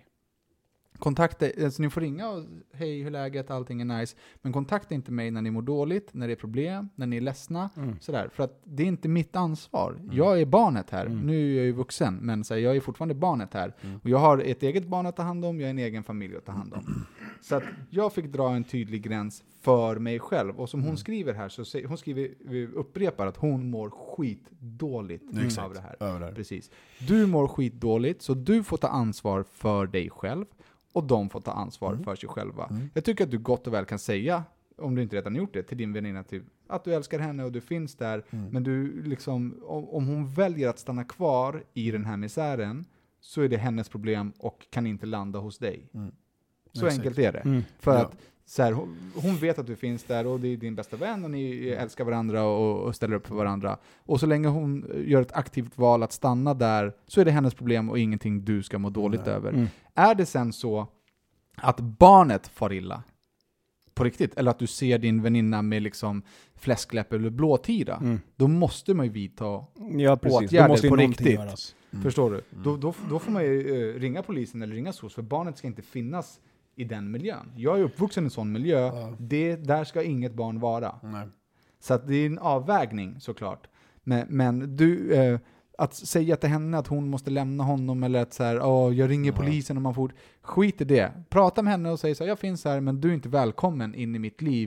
S1: Alltså ni får ringa och hej, hur är läget, allting är nice. Men kontakta inte mig när ni mår dåligt, när det är problem, när ni är ledsna. Sådär. För att det är inte mitt ansvar. Jag är barnet här. Nu är jag ju vuxen, men så här, jag är fortfarande barnet här. Och jag har ett eget barn att ta hand om, jag har en egen familj att ta hand om. Så att jag fick dra en tydlig gräns för mig själv. Och som hon skriver här, så hon upprepar att hon mår skitdåligt av det här. Precis. Du mår skitdåligt, så du får ta ansvar för dig själv. Och de får ta ansvar för sig själva. Jag tycker att du gott och väl kan säga, om du inte redan gjort det, till din väninna att du älskar henne och du finns där. Men du liksom, om hon väljer att stanna kvar i den här misären, så är det hennes problem och kan inte landa hos dig. Så enkelt är det. För att så här, hon vet att du finns där och det är din bästa vän och ni älskar varandra och ställer upp för varandra. Och så länge hon gör ett aktivt val att stanna där, så är det hennes problem och ingenting du ska må dåligt över. Är det sen så att barnet far illa på riktigt, eller att du ser din väninna med liksom fläskläpp eller blåtira, då måste man ju vidta åtgärder på riktigt. Förstår du? Då får man ju ringa polisen eller ringa SOS, för barnet ska inte finnas i den miljön. Jag är uppvuxen i en sån miljö. Där ska inget barn vara. Så att det är en avvägning, såklart. Men du... att säga till henne att hon måste lämna honom, eller att så här, jag ringer polisen om man får... Skit i det. Prata med henne och säg så här: jag finns här, men du är inte välkommen in i mitt liv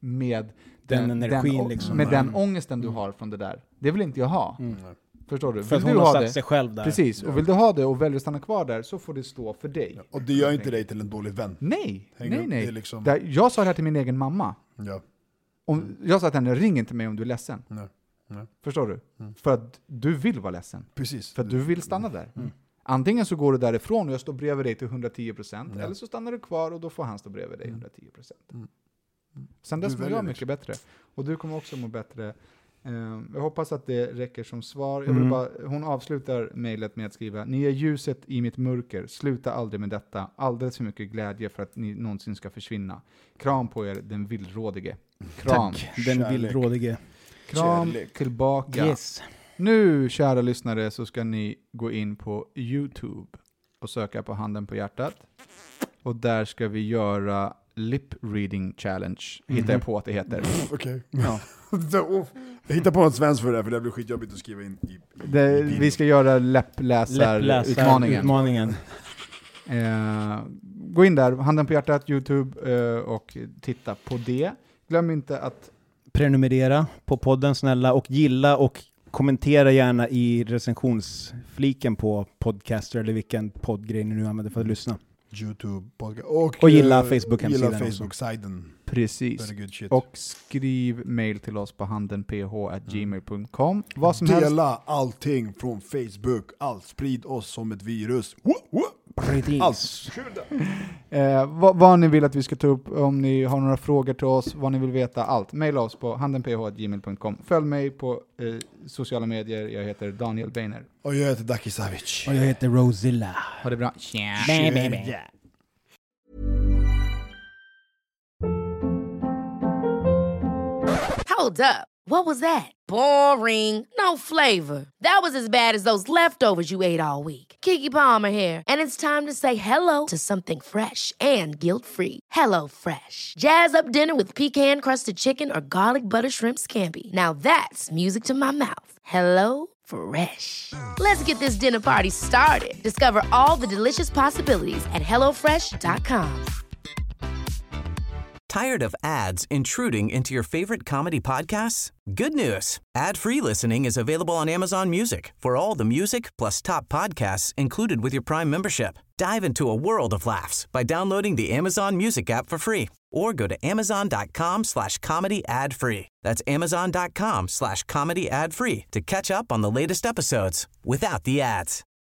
S1: med
S5: den energin liksom.
S1: Med den ångesten du har från det där. Det vill inte jag ha. Förstår du?
S5: För att hon har satt sig själv där.
S1: Precis, och vill du ha det och väljer att stanna kvar där, så får det stå för dig.
S4: Ja, och det gör inte dig till en dålig vän.
S1: Nej.
S4: Liksom...
S1: Jag sa det här till min egen mamma.
S4: Ja.
S1: Jag sa att henne, ring inte mig om du är ledsen.
S4: Nej.
S1: Förstår du? För att du vill vara ledsen.
S4: Precis.
S1: För att du vill stanna där. Antingen så går du därifrån och jag står bredvid dig till 110%, eller så stannar du kvar och då får han stå bredvid dig 110%. Sen dess mår jag mycket bättre. Och du kommer också må bättre. Jag hoppas att det räcker som svar. Jag vill hon avslutar mejlet med att skriva: ni är ljuset i mitt mörker. Sluta aldrig med detta. Alldeles för mycket glädje för att ni någonsin ska försvinna. Kram på er, den villrådige. Kram.
S5: Tack, den villrådige.
S1: Kram tillbaka.
S5: Yes.
S1: Nu, kära lyssnare, så ska ni gå in på YouTube och söka på Handen på hjärtat. Och där ska vi göra Lip Reading Challenge. Hittar jag på att det heter.
S4: Okej. Ja. Jag hittar på något svenskt för det, för det blir skitjobbigt att skriva in i
S1: vi ska göra läppläsarutmaningen. Gå in där, Handen på hjärtat, YouTube, och titta på det. Glöm inte att
S5: prenumerera på podden, snälla, och gilla och kommentera gärna i recensionsfliken på Podcaster eller vilken poddgrej ni nu använder för att lyssna.
S4: YouTube
S5: och gilla Facebook-hemsidan.
S4: Gilla Facebook-sidan.
S1: Precis. Och skriv mail till oss på handenph@gmail.com. Vad som helst.
S4: Dela allting från Facebook. Allt. Sprid oss som ett virus. Allt.
S1: Vad ni vill att vi ska ta upp, om ni har några frågor till oss, vad ni vill veta, allt. Maila oss på handenph@gmail.com. Följ mig på sociala medier. Jag heter Daniel Beiner.
S4: Och jag heter Daki Savic.
S5: Och jag heter Rosilla.
S1: Ha det bra.
S2: Hold up. What was that? Boring. No flavor. That was as bad as those leftovers you ate all week. Keke Palmer here, and it's time to say hello to something fresh and guilt-free. Hello Fresh. Jazz up dinner with pecan-crusted chicken or garlic butter shrimp scampi. Now that's music to my mouth. Hello Fresh. Let's get this dinner party started. Discover all the delicious possibilities at hellofresh.com.
S8: Tired of ads intruding into your favorite comedy podcasts? Good news. Ad-free listening is available on Amazon Music for all the music plus top podcasts included with your Prime membership. Dive into a world of laughs by downloading the Amazon Music app for free or go to amazon.com/comedy ad-free. That's amazon.com/comedy ad-free to catch up on the latest episodes without the ads.